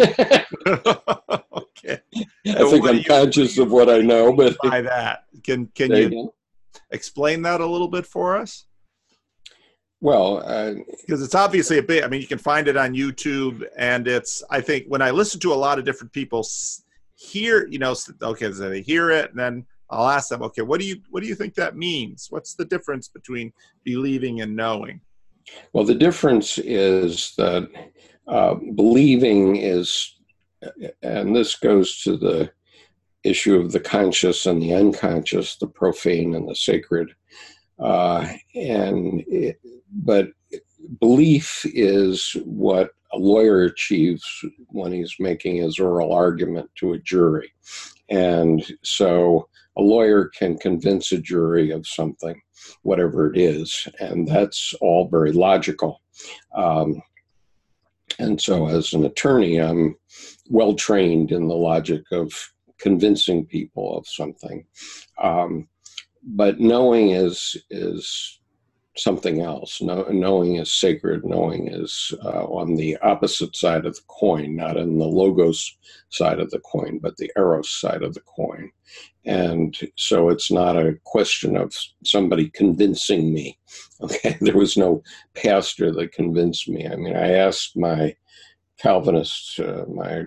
Okay. I So think what I'm do you- conscious of what I know, but by that, can can Say you again? explain that a little bit for us? Well, uh, Because it's obviously a big, I mean, you can find it on YouTube, and it's, I think when I listen to a lot of different people s- hear, you know, s- okay, so they hear it, and then I'll ask them, okay, what do you, what do you think that means? What's the difference between believing and knowing? well, the difference is that uh, believing is, and this goes to the issue of the conscious and the unconscious, the profane and the sacred. Uh, and it, but belief is what a lawyer achieves when he's making his oral argument to a jury. And so a lawyer can convince a jury of something, whatever it is, and that's all very logical. Um, and so as an attorney, I'm well trained in the logic of convincing people of something. Um, but knowing is is something else. Know, knowing is sacred. Knowing is uh, on the opposite side of the coin, not in the logos side of the coin, but the eros side of the coin. And so it's not a question of somebody convincing me. Okay, there was no pastor that convinced me. I mean, I asked my Calvinist, uh, my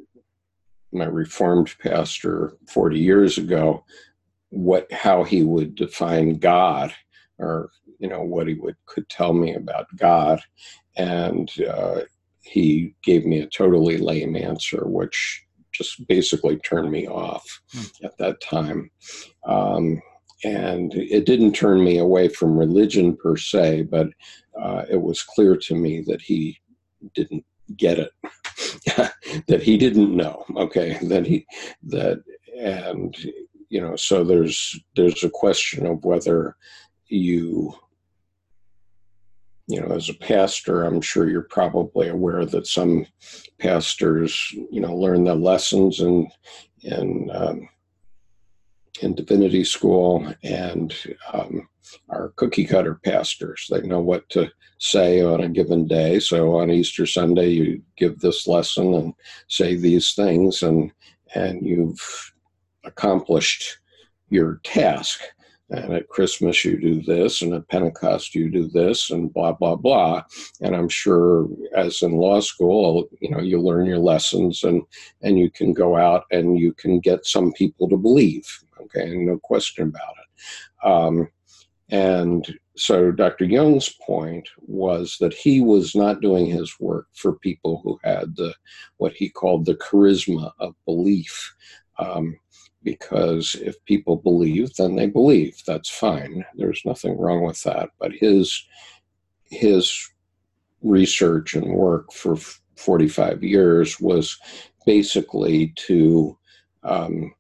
my Reformed pastor forty years ago, what how he would define God, or you know what he would could tell me about God, and uh, he gave me a totally lame answer, which just basically turned me off mm. at that time. Um, and it didn't turn me away from religion per se, but uh, it was clear to me that he didn't get it, that he didn't know. Okay, that he that and you know, so there's there's a question of whether you. You know, as a pastor, I'm sure you're probably aware that some pastors, you know, learn the lessons in in um, in divinity school and um, are cookie cutter pastors. They know what to say on a given day. So on Easter Sunday, you give this lesson and say these things, and and you've accomplished your task. And at Christmas, you do this, and at Pentecost, you do this, and blah, blah, blah. And I'm sure, as in law school, you know, you learn your lessons, and, and you can go out and you can get some people to believe, okay, no question about it. Um, and so Doctor Young's point was that he was not doing his work for people who had the what he called the charisma of belief. Um, Because if people believe, then they believe. That's fine. There's nothing wrong with that. But his his research and work for forty-five years was basically to um,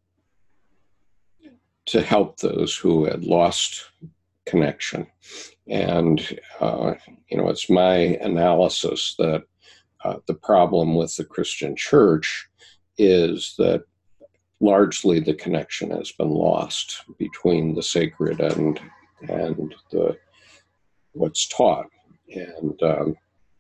to help those who had lost connection. And uh, you know, it's my analysis that uh, the problem with the Christian church is that largely the connection has been lost between the sacred and and the what's taught. And um,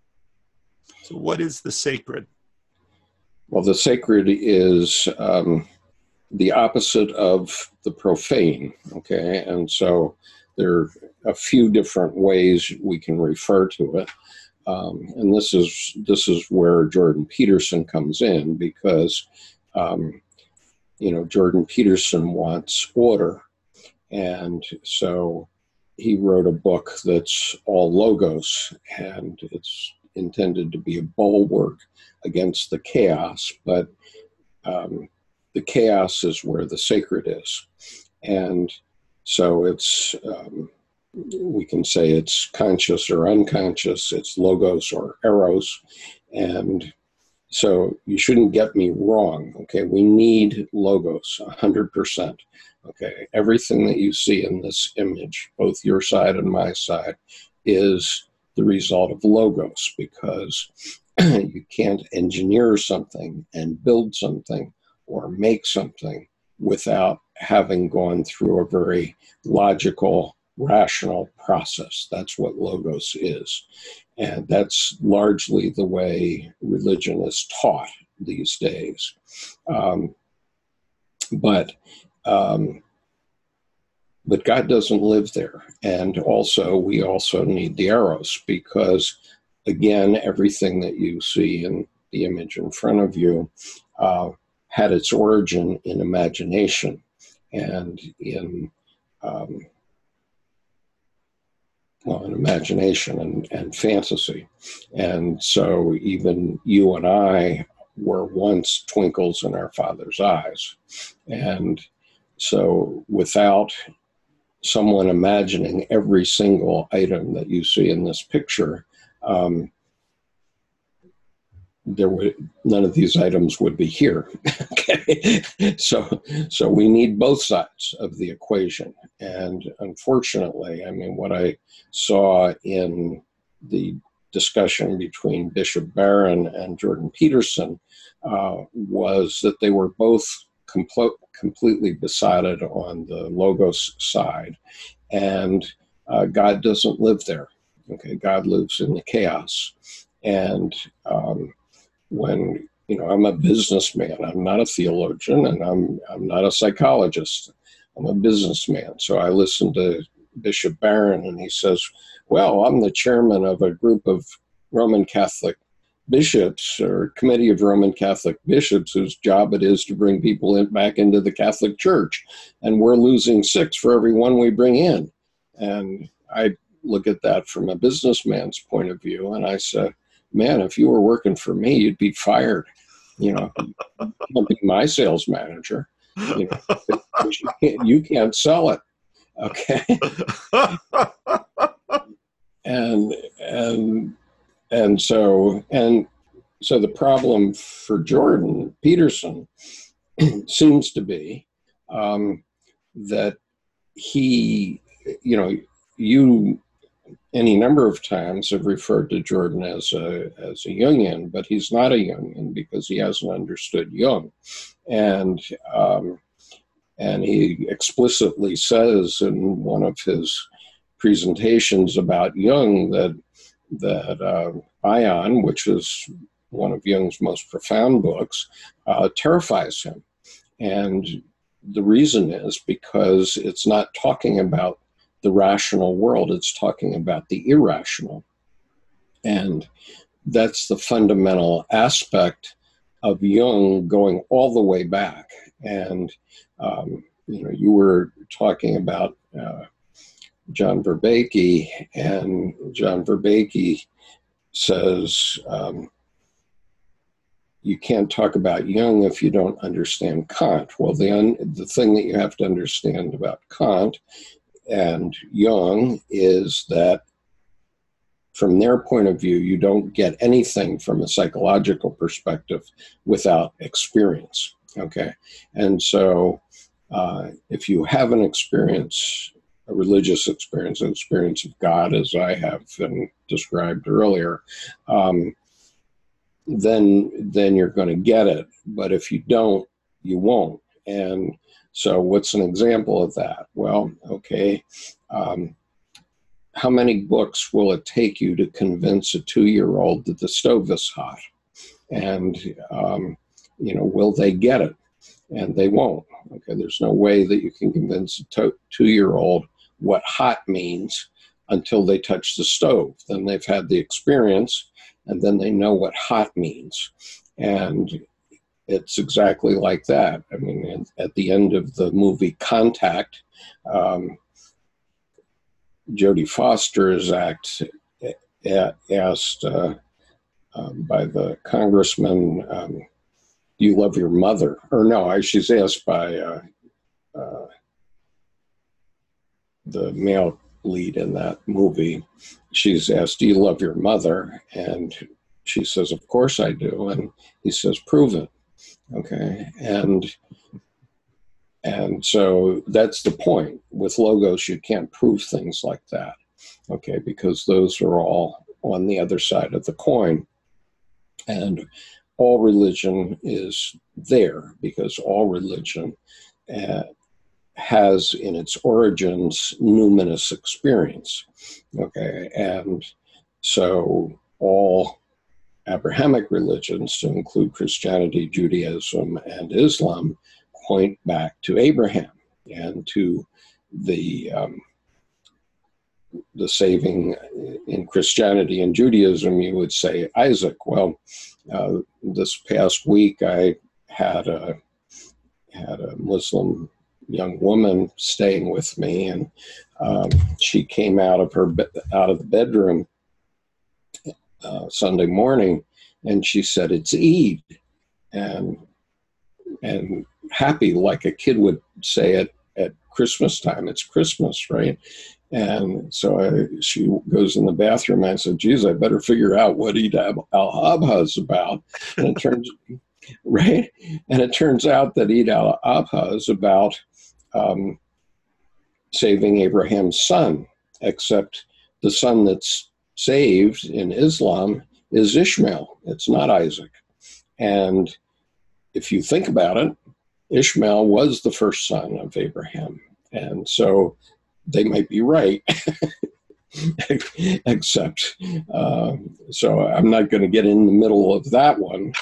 so what is the sacred? Well, the sacred is um, the opposite of the profane, okay? And so there are a few different ways we can refer to it. Um, and this is this is where Jordan Peterson comes in, because um, you know, Jordan Peterson wants order. And so he wrote a book that's all logos, and it's intended to be a bulwark against the chaos, but um, the chaos is where the sacred is. And so it's, um, we can say it's conscious or unconscious, it's logos or eros, and so you shouldn't get me wrong, okay? We need logos, one hundred percent, okay? Everything that you see in this image, both your side and my side, is the result of logos, because you can't engineer something and build something or make something without having gone through a very logical, rational process. That's what logos is. And that's largely the way religion is taught these days. Um, but um, but God doesn't live there. And also, we also need the eros, because, again, everything that you see in the image in front of you uh, had its origin in imagination and in um, well, in imagination and, and fantasy. And so even you and I were once twinkles in our Father's eyes. And so without someone imagining every single item that you see in this picture, um, there would none of these items would be here. Okay, so so we need both sides of the equation, and unfortunately, I mean, what I saw in the discussion between Bishop Barron and Jordan Peterson uh, was that they were both compl- completely besotted on the Logos side, and uh, God doesn't live there. Okay, God lives in the chaos, and um, when, you know, I'm a businessman, I'm not a theologian, and I'm I'm not a psychologist. I'm a businessman. So I listen to Bishop Barron, and he says, well, I'm the chairman of a group of Roman Catholic bishops, or committee of Roman Catholic bishops, whose job it is to bring people in, back into the Catholic Church. And we're losing six for every one we bring in. And I look at that from a businessman's point of view, and I say, man, if you were working for me, you'd be fired. You know, you'd be my sales manager. You know, you can't, you can't sell it. Okay. and and and so and so the problem for Jordan Peterson seems to be um, that he, you know, you any number of times have referred to Jordan as a as a Jungian, but he's not a Jungian because he hasn't understood Jung, and um, and he explicitly says in one of his presentations about Jung that that uh, Ion, which is one of Jung's most profound books, uh, terrifies him, and the reason is because it's not talking about the rational world, it's talking about the irrational. And that's the fundamental aspect of Jung going all the way back. And, um, you know, you were talking about uh, John Vervaeke, and John Vervaeke says, um, you can't talk about Jung if you don't understand Kant. Well, the, un- the thing that you have to understand about Kant and Jung is that from their point of view, you don't get anything from a psychological perspective without experience, okay? And so uh, if you have an experience, a religious experience, an experience of God, as I have and described earlier, um, then, then you're going to get it. But if you don't, you won't. And so what's an example of that? Well, okay, um, how many books will it take you to convince a two-year-old that the stove is hot? And, um, you know, will they get it? And they won't. Okay, there's no way that you can convince a to- two-year-old what hot means until they touch the stove. Then they've had the experience, and then they know what hot means. And it's exactly like that. I mean, at the end of the movie Contact, um, Jodie Foster is act, a, asked uh, um, by the congressman, um, do you love your mother? Or no, she's asked by uh, uh, the male lead in that movie. She's asked, do you love your mother? And she says, of course I do. And he says, prove it. Okay, and and so that's the point. With Logos, you can't prove things like that, okay, because those are all on the other side of the coin. And all religion is there because all religion uh, has in its origins numinous experience, okay, and so all Abrahamic religions, to include Christianity, Judaism, and Islam, point back to Abraham and to the um, the saving in Christianity and Judaism. You would say Isaac. Well, uh, this past week I had a had a Muslim young woman staying with me, and um, she came out of her be- out of the bedroom Uh, Sunday morning, and she said, it's Eid, and and happy like a kid would say it at Christmas time. It's Christmas, right? And so I, she goes in the bathroom. And I said, geez, I better figure out what Eid al-Adha is about. And it turns, right? And it turns out that Eid al-Adha is about um, saving Abraham's son, except the son that's saved in Islam is Ishmael. It's not Isaac. And if you think about it, Ishmael was the first son of Abraham. And so they might be right, except, uh, so I'm not going to get in the middle of that one.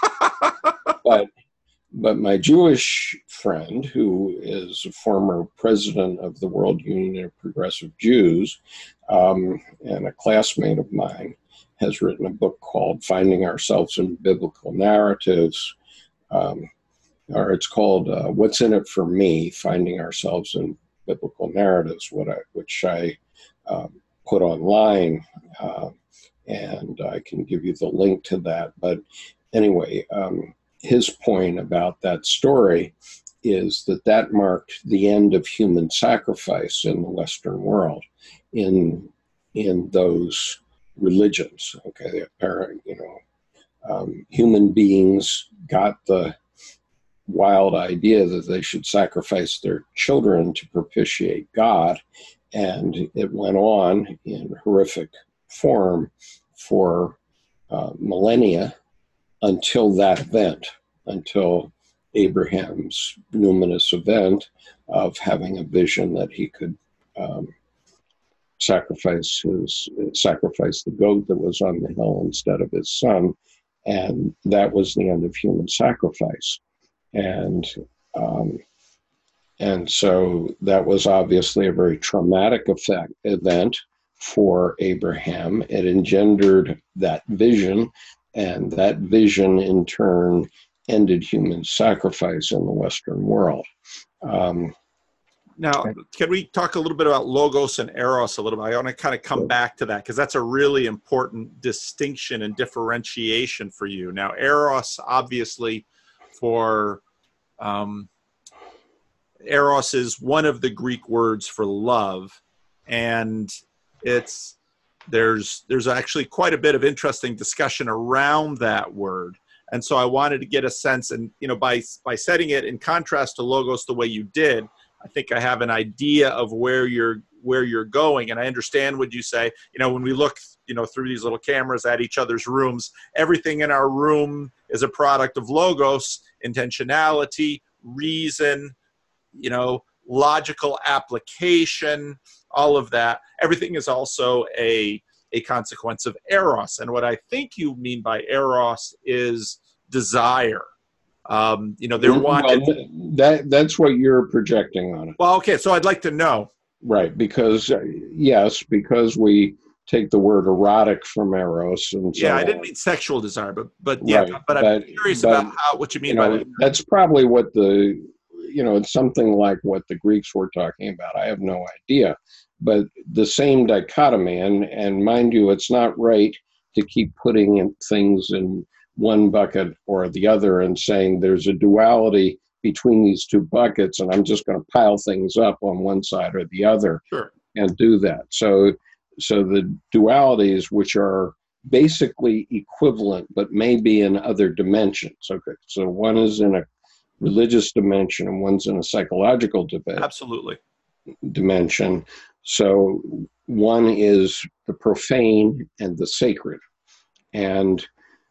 but But my Jewish friend, who is a former president of the World Union of Progressive Jews, um, and a classmate of mine, has written a book called Finding Ourselves in Biblical Narratives, um, or it's called uh, What's in It for Me? Finding Ourselves in Biblical Narratives, what I, which I uh, put online, uh, and I can give you the link to that. But anyway, um, his point about that story is that that marked the end of human sacrifice in the Western world, in in those religions. Okay, apparent, you know, um, human beings got the wild idea that they should sacrifice their children to propitiate God, and it went on in horrific form for uh, millennia until that event, until Abraham's numinous event of having a vision that he could um, sacrifice his sacrifice the goat that was on the hill instead of his son, and that was the end of human sacrifice. And um, and so that was obviously a very traumatic effect event for Abraham. It engendered that vision, and that vision in turn ended human sacrifice in the Western world. Um, now, can we talk a little bit about logos and eros a little bit? I want to kind of come sure. back to that because that's a really important distinction and differentiation for you. Now, eros, obviously, for um, eros is one of the Greek words for love, and it's there's there's actually quite a bit of interesting discussion around that word. And so I wanted to get a sense, and you know, by by setting it in contrast to logos the way you did, I think I have an idea of where you're where you're going. And I understand what you say. You know, when we look, you know, through these little cameras at each other's rooms, everything in our room is a product of logos, intentionality, reason, you know, logical application, all of that. Everything is also a a consequence of eros. And what I think you mean by eros is desire. Um, you know, they're wanted. Well, that, that's what you're projecting on it. Well, okay, so I'd like to know. Right, because, uh, yes, because we take the word erotic from eros. And so yeah, I didn't on. mean sexual desire, but but yeah, right, but, but I'm curious but, about how what you mean you know, by that. That's probably what the, you know, it's something like what the Greeks were talking about. I have no idea. But the same dichotomy, and, and mind you, it's not right to keep putting in things in one bucket or the other and saying there's a duality between these two buckets, and I'm just going to pile things up on one side or the other. Sure. And do that. So, so the dualities, which are basically equivalent, but maybe in other dimensions. Okay, so one is in a religious dimension and one's in a psychological dimension. Absolutely. Dimension. So one is the profane and the sacred, and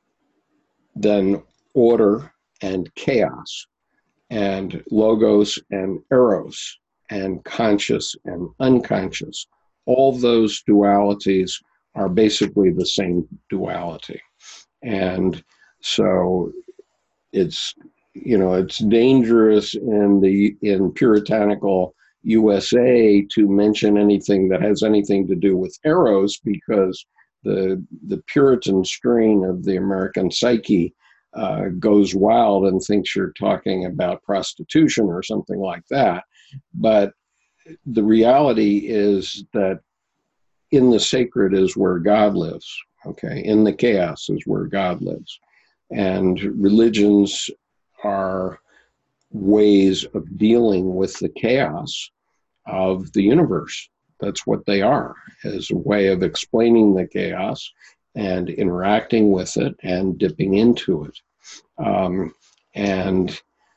then order and chaos, and logos and eros, and conscious and unconscious. All those dualities are basically the same duality. And so it's, you know, it's dangerous in the in puritanical U S A to mention anything that has anything to do with eros, because the the Puritan strain of the American psyche uh, goes wild and thinks you're talking about prostitution or something like that. But the reality is that in the sacred is where God lives. Okay, in the chaos is where God lives, and religions are ways of dealing with the chaos of the universe. that's what they are, as a way of explaining the chaos and interacting with it and dipping into it. Um, and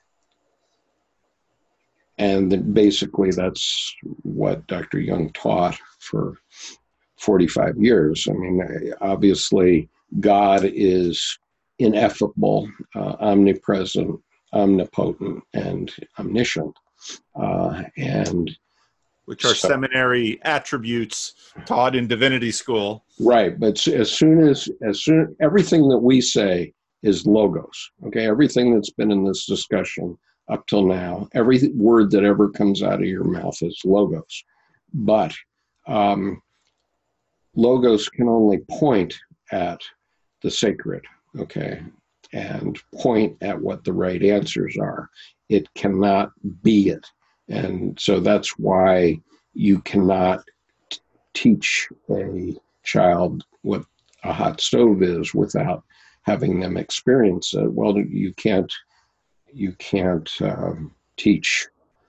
and basically that's what Doctor Jung taught for forty-five years. I mean, obviously God is ineffable, uh, omnipresent, omnipotent, and omniscient. Uh, and which are so, seminary attributes taught in divinity school. Right, but as soon as, as soon, everything that we say is logos, okay? Everything that's been in this discussion up till now, every word that ever comes out of your mouth is logos. But um, logos can only point at the sacred, okay? And point at what the right answers are. It cannot be it. And so that's why you cannot t- teach a child what a hot stove is without having them experience it. Well, you can't, you can't uh, teach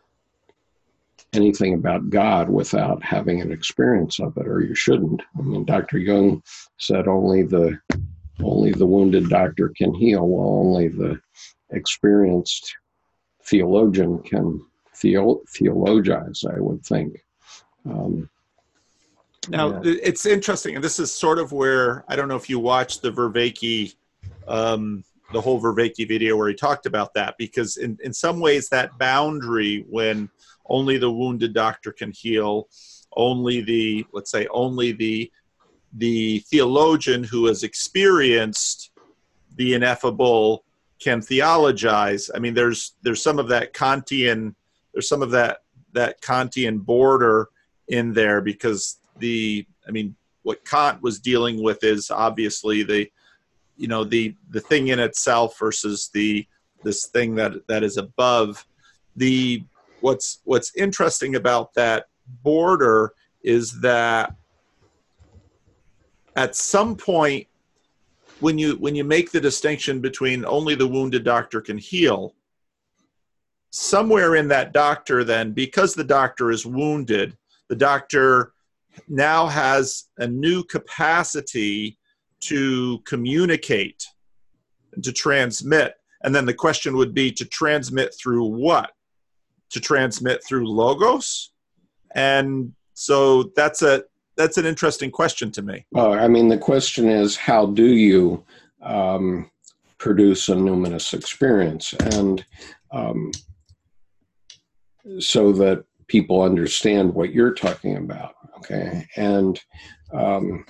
anything about God without having an experience of it, or you shouldn't. I mean, Doctor Jung said only the only the wounded doctor can heal. Well, only the experienced theologian can theo- theologize, I would think. Um, now, yeah. It's interesting, and this is sort of where, I don't know if you watched the Vervaeke, um, the whole Vervaeke video where he talked about that, because in, in some ways that boundary when only the wounded doctor can heal, only the, let's say, only the the theologian who has experienced the ineffable can theologize. I mean, there's there's some of that Kantian, there's some of that that Kantian border in there, because the, I mean, what Kant was dealing with is obviously the, you know, the the thing in itself versus the this thing that that is above. The what's what's interesting about that border is that at some point, when you when you make the distinction between only the wounded doctor can heal, somewhere in that doctor then, because the doctor is wounded, the doctor now has a new capacity to communicate and to transmit. And then the question would be, to transmit through what? To transmit through logos? And so that's a That's an interesting question to me. Well, I mean, the question is, how do you um, produce a numinous experience? And um, so that people understand what you're talking about, okay? And um,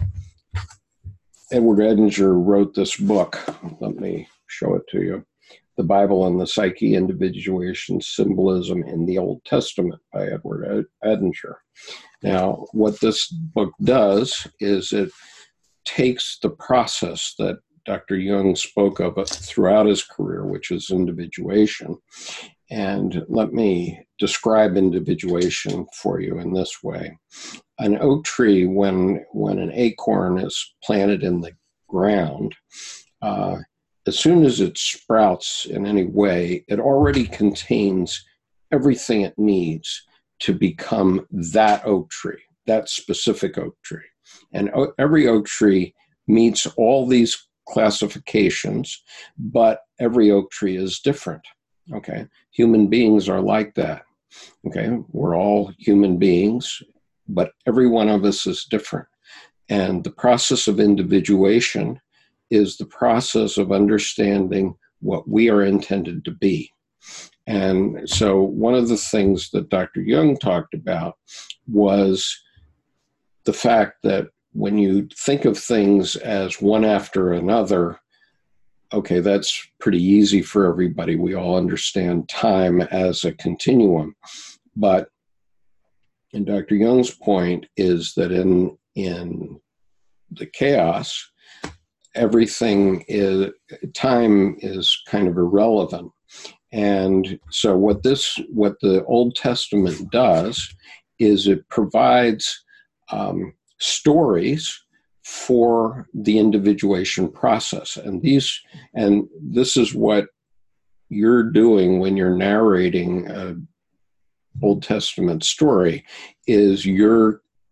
Edward Edinger wrote this book. Let me show it to you. The Bible and the Psyche, Individuation, Symbolism in the Old Testament by Edward Edinger. Now, what this book does is it takes the process that Doctor Jung spoke of throughout his career, which is individuation. And let me describe individuation for you in this way. An oak tree, when, when an acorn is planted in the ground, uh, as soon as it sprouts in any way, it already contains everything it needs to become that oak tree, that specific oak tree. And o- every oak tree meets all these classifications, but every oak tree is different, okay? Human beings are like that, okay? We're all human beings, but every one of us is different. And the process of individuation is the process of understanding what we are intended to be. And so one of the things that Doctor Jung talked about was the fact that when you think of things as one after another, okay, that's pretty easy for everybody. We all understand time as a continuum. But and Doctor Jung's point is that in, in the chaos, everything is, time is kind of irrelevant. And so what this, what the Old Testament does is it provides um, stories for the individuation process. And these, and this is what you're doing when you're narrating a Old Testament story, is you're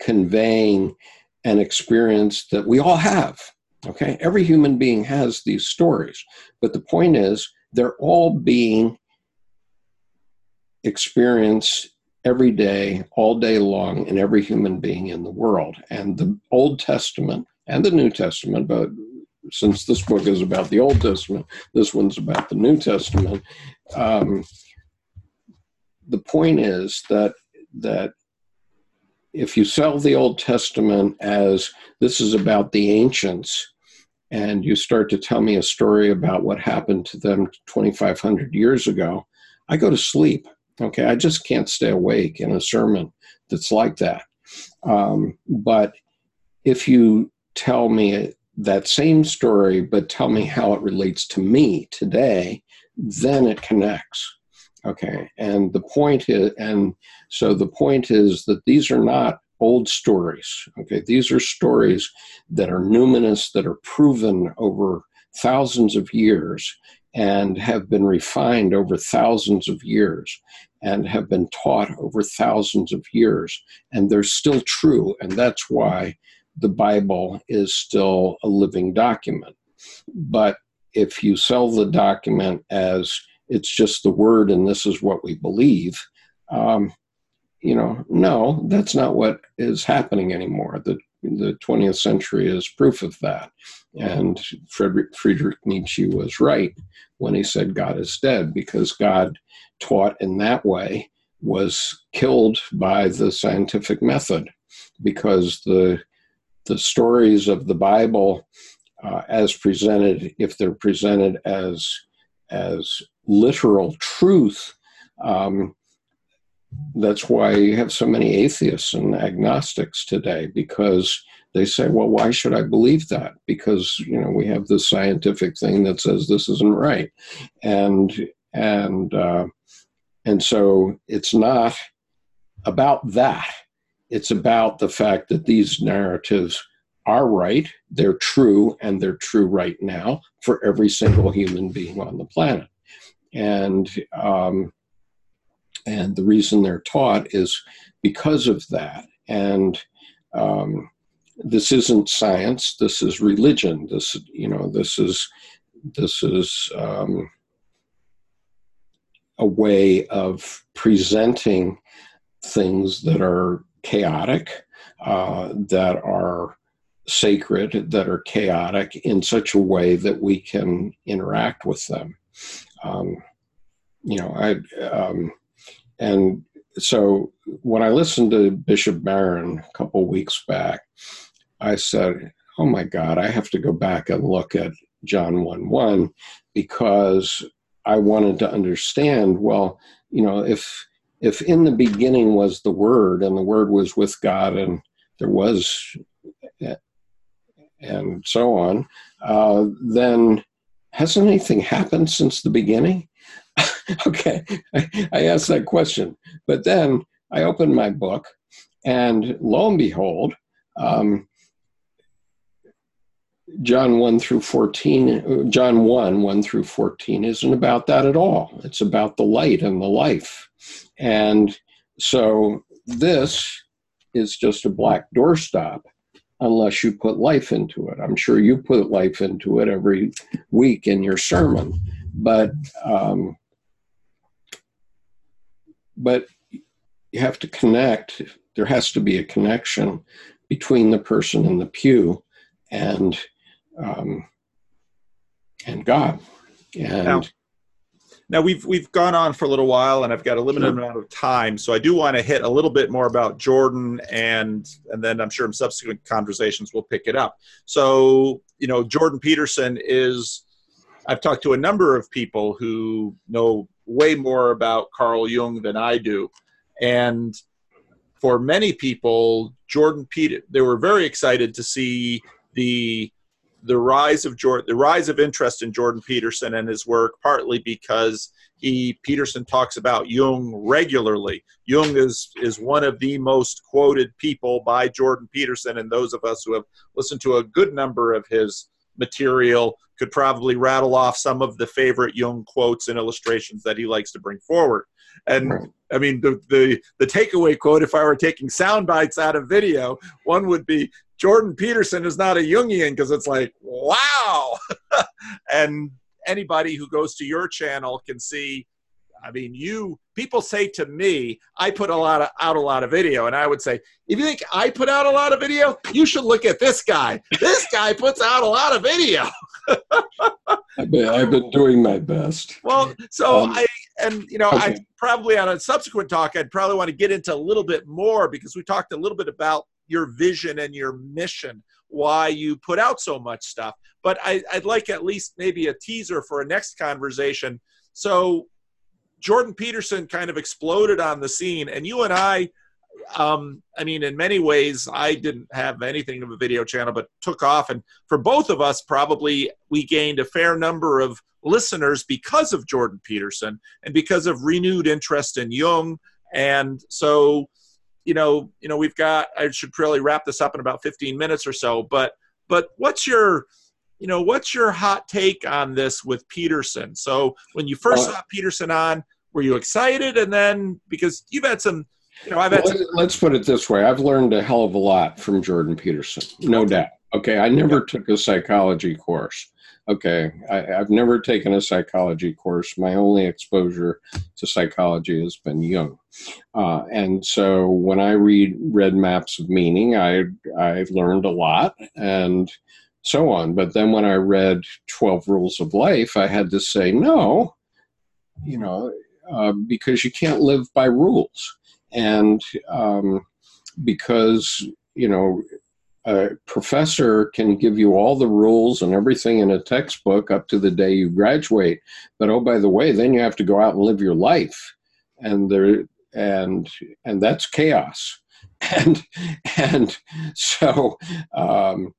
conveying an experience that we all have. Okay, every human being has these stories, but the point is they're all being experienced every day, all day long, in every human being in the world. And the Old Testament and the New Testament, but since this book is about the Old Testament, this one's about the New Testament. Um, the point is that that if you sell the Old Testament as this is about the ancients, and you start to tell me a story about what happened to them twenty-five hundred years ago, I go to sleep. Okay, I just can't stay awake in a sermon that's like that. Um, but if you tell me that same story, but tell me how it relates to me today, then it connects. Okay, and the point is, and so the point is that these are not old stories. Okay, these are stories that are numinous, that are proven over thousands of years and have been refined over thousands of years and have been taught over thousands of years. And they're still true. And that's why the Bible is still a living document. But if you sell the document as it's just the word and this is what we believe, um, you know, no, that's not what is happening anymore. The, the twentieth century is proof of that. And Friedrich, Friedrich Nietzsche was right when he said God is dead, because God taught in that way was killed by the scientific method, because the the stories of the Bible uh, as presented, if they're presented as as literal truth, um, that's why you have so many atheists and agnostics today, because they say, well, why should I believe that? Because, you know, we have this scientific thing that says this isn't right. And, and, uh, and so it's not about that. It's about the fact that these narratives are right, they're true, and they're true right now for every single human being on the planet. And, um, and the reason they're taught is because of that. And, um, this isn't science. This is religion. This, you know, this is this is um, a way of presenting things that are chaotic, uh, that are sacred, that are chaotic in such a way that we can interact with them. Um, you know, I um, and. So when I listened to Bishop Barron a couple of weeks back, I said, oh my God, I have to go back and look at John one one, because I wanted to understand, well, you know, if if in the beginning was the Word, and the Word was with God, and there was, and so on, uh, then hasn't anything happened since the beginning? Okay, I, I asked that question. But then I opened my book, and lo and behold, um, John one through fourteen, John one, one through fourteen isn't about that at all. It's about the light and the life. And so this is just a black doorstop unless you put life into it. I'm sure you put life into it every week in your sermon. But um, but you have to connect. There has to be a connection between the person in the pew and um, and God. And now, now we've we've gone on for a little while, and I've got a limited Sure. amount of time, so I do want to hit a little bit more about Jordan, and and then I'm sure in subsequent conversations we'll pick it up. So, you know, Jordan Peterson is. I've talked to a number of people who know way more about Carl Jung than I do. And for many people, Jordan Peterson, they were very excited to see the the rise of Jordan, the rise of interest in Jordan Peterson and his work, partly because he Peterson talks about Jung regularly. Jung is is one of the most quoted people by Jordan Peterson, and those of us who have listened to a good number of his material, could probably rattle off some of the favorite Jung quotes and illustrations that he likes to bring forward. And Right. I mean, the, the, the takeaway quote, if I were taking sound bites out of video, one would be, Jordan Peterson is not a Jungian, because it's like, wow. And anybody who goes to your channel can see, I mean, you, people say to me, I put a lot of, out a lot of video, and I would say, if you think I put out a lot of video, you should look at this guy. This guy puts out a lot of video. I've been, I've been doing my best. Well, so Um, I, and you know, okay. I probably on a subsequent talk, I'd probably want to get into a little bit more, because we talked a little bit about your vision and your mission, why you put out so much stuff. But I, I'd like at least maybe a teaser for a next conversation. So Jordan Peterson kind of exploded on the scene, and you and I, um, I mean, in many ways, I didn't have anything of a video channel, but took off. And for both of us, probably we gained a fair number of listeners because of Jordan Peterson and because of renewed interest in Jung. And so, you know, you know, we've got, I should probably wrap this up in about fifteen minutes or so, but, but what's your, you know, what's your hot take on this with Peterson? So when you first Uh, saw Peterson on, were you excited? And then, because you've had some, you know, I've had Well, some, let's put it this way. I've learned a hell of a lot from Jordan Peterson, no doubt. Okay, I never Yep. took a psychology course. Okay, I, I've never taken a psychology course. My only exposure to psychology has been Jung. Uh, and so when I read read Maps of Meaning, I I learned a lot and so on. But then when I read twelve Rules of Life, I had to say, no, you know, uh, because you can't live by rules. And um, because, you know, a professor can give you all the rules and everything in a textbook up to the day you graduate. But, oh, by the way, then you have to go out and live your life. And there, and, and that's chaos. And, and so, um,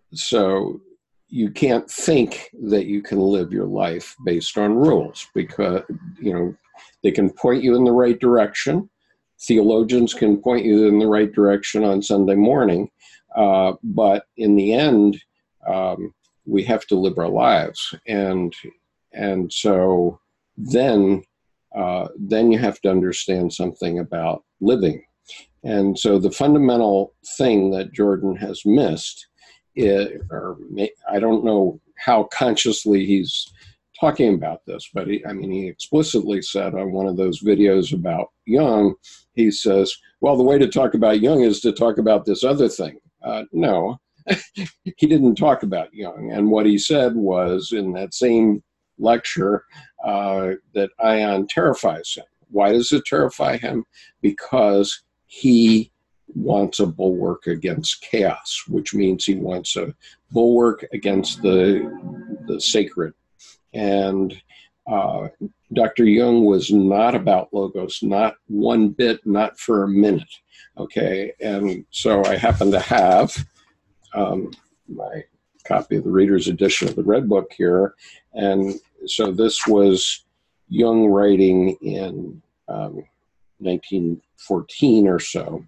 so you can't think that you can live your life based on rules, because, you know, they can point you in the right direction. Theologians can point you in the right direction on Sunday morning. Uh, but in the end, um, we have to live our lives. And, and so then, uh, then you have to understand something about living. And so the fundamental thing that Jordan has missed is, or may, I don't know how consciously he's talking about this, but he, I mean, he explicitly said on one of those videos about Jung, he says, well, the way to talk about Jung is to talk about this other thing. Uh, no, he didn't talk about Jung. And what he said was in that same lecture uh, that Ion terrifies him. Why does it terrify him? Because he wants a bulwark against chaos, which means he wants a bulwark against the, the sacred. And uh, Doctor Jung was not about logos, not one bit, not for a minute. Okay, and so I happen to have um, my copy of the Reader's Edition of the Red Book here. And so this was Jung writing in um, nineteen fourteen or so.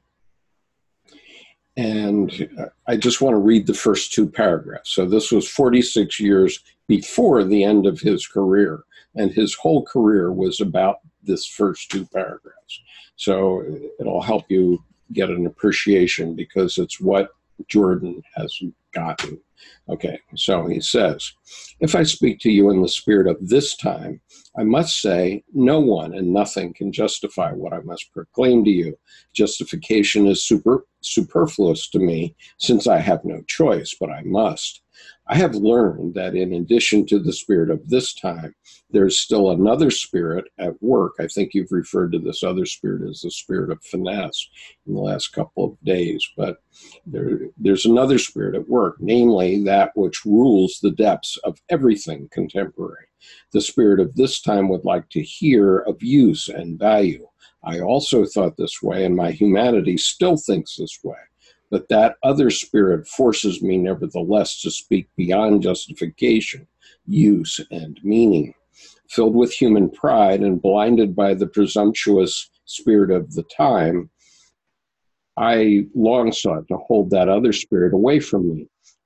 And I just want to read the first two paragraphs. So this was forty-six years before the end of his career, and his whole career was about this first two paragraphs. So it'll help you get an appreciation, because it's what Jordan has gotten. Okay, so he says, if I speak to you in the spirit of this time, I must say no one and nothing can justify what I must proclaim to you. Justification is super, superfluous to me, since I have no choice, but I must. I have learned that in addition to the spirit of this time, there's still another spirit at work. I think you've referred to this other spirit as the spirit of finesse in the last couple of days, but there, there's another spirit at work, namely that which rules the depths of everything contemporary. The spirit of this time would like to hear of use and value. I also thought this way, and my humanity still thinks this way. But that other spirit forces me nevertheless to speak beyond justification, use, and meaning. Filled with human pride and blinded by the presumptuous spirit of the time, I long sought to hold that other spirit away from me.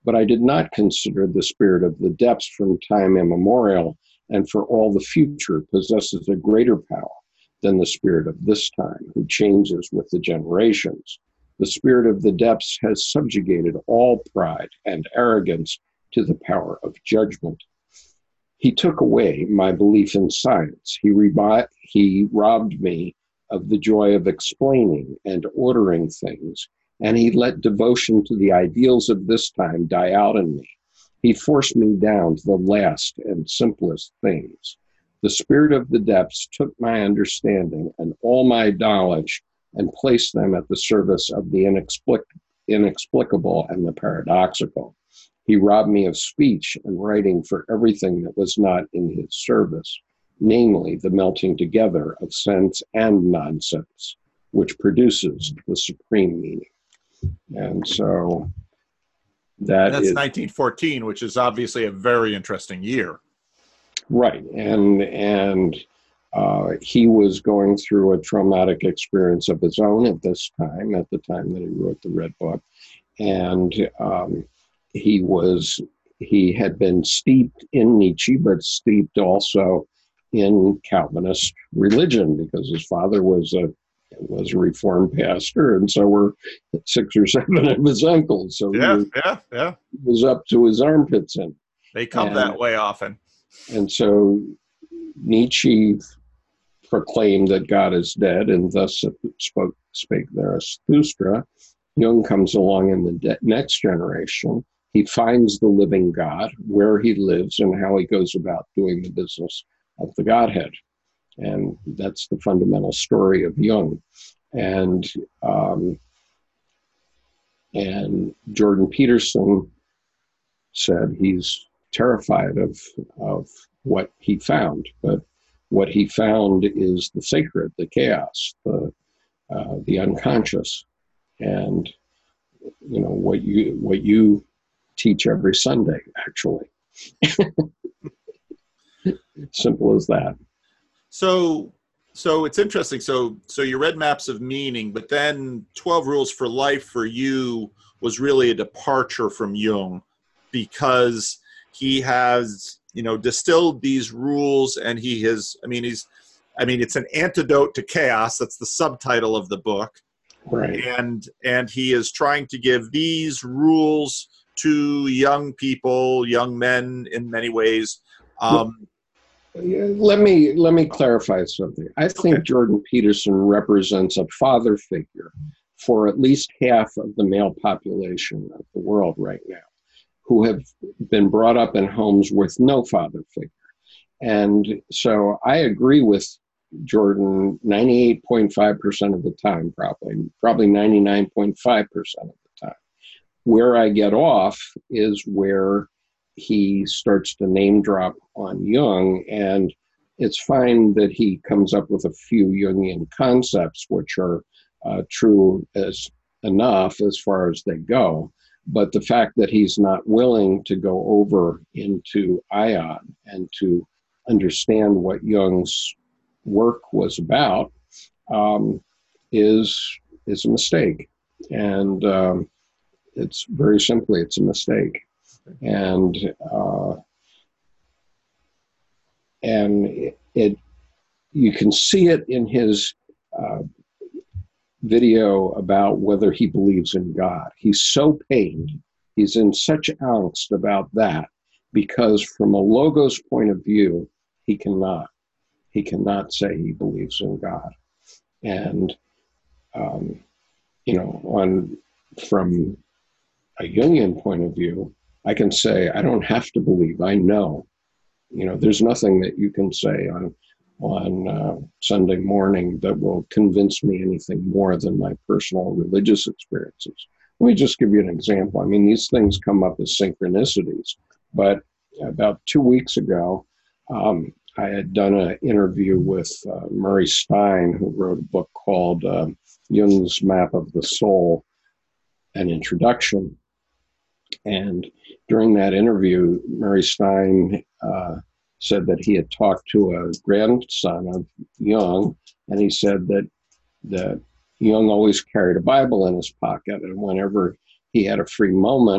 but I did not consider the spirit of the depths from time immemorial and for all the future possesses a greater power than the spirit of this time, who changes with the generations. The spirit of the depths has subjugated all pride and arrogance to the power of judgment. He took away my belief in science. He, rebi- he robbed me of the joy of explaining and ordering things, and he let devotion to the ideals of this time die out in me. He forced me down to the last and simplest things. The spirit of the depths took my understanding and all my knowledge and placed them at the service of the inexplic- inexplicable and the paradoxical. He robbed me of speech and writing for everything that was not in his service, namely the melting together of sense and nonsense, which produces the supreme meaning. And so that That's is nineteen fourteen, which is obviously a very interesting year. right. And and uh, he was going through a traumatic experience of his own at this time, at the time that he wrote the Red Book. And um, he was he had been steeped in Nietzsche, but steeped also in Calvinist religion because his father was a was a Reformed pastor, and so were six or seven of his uncles. So Yeah, he was, yeah, yeah. he was up to his armpits in. They come And, that way often. and so Nietzsche proclaimed that God is dead, and thus spoke spake Zarathustra. Jung comes along in the de- next generation. He finds the living God, where he lives, and how he goes about doing the business of the Godhead. And that's the fundamental story of Jung. And um, and Jordan Peterson said he's terrified of of what he found, but what he found is the sacred, the chaos, the uh, the unconscious, and you know what you what you teach every Sunday, actually. Simple as that. So, so it's interesting. So, so you read Maps of Meaning, but then twelve Rules for Life for you was really a departure from Jung because he has, you know, distilled these rules, and he has, I mean, he's, I mean, it's an antidote to chaos. That's the subtitle of the book. Right. And, and he is trying to give these rules to young people, young men in many ways. Um, Let me let me clarify something. I think Okay. Jordan Peterson represents a father figure for at least half of the male population of the world right now, who have been brought up in homes with no father figure. And so I agree with Jordan ninety-eight point five percent of the time, probably, probably ninety-nine point five percent of the time. Where I get off is where he starts to name drop on Jung, and it's fine that he comes up with a few Jungian concepts, which are uh, true as enough as far as they go. But the fact that he's not willing to go over into Ion and to understand what Jung's work was about um, is is a mistake, and um, it's very simply it's a mistake. And uh, and it, it you can see it in his uh, video about whether he believes in God. He's so pained, he's in such angst about that because from a logos point of view, he cannot he cannot say he believes in God. And um, you know, on from a Jungian point of view, I can say, I don't have to believe, I know. You know, there's nothing that you can say on on uh, Sunday morning that will convince me anything more than my personal religious experiences. Let me just give you an example. I mean, these things come up as synchronicities, but about two weeks ago, um, I had done an interview with uh, Murray Stein, who wrote a book called uh, Jung's Map of the Soul, an Introduction. And during that interview, Murray Stein uh, said that he had talked to a grandson of Jung, and he said that that Jung always carried a Bible in his pocket, and whenever he had a free moment,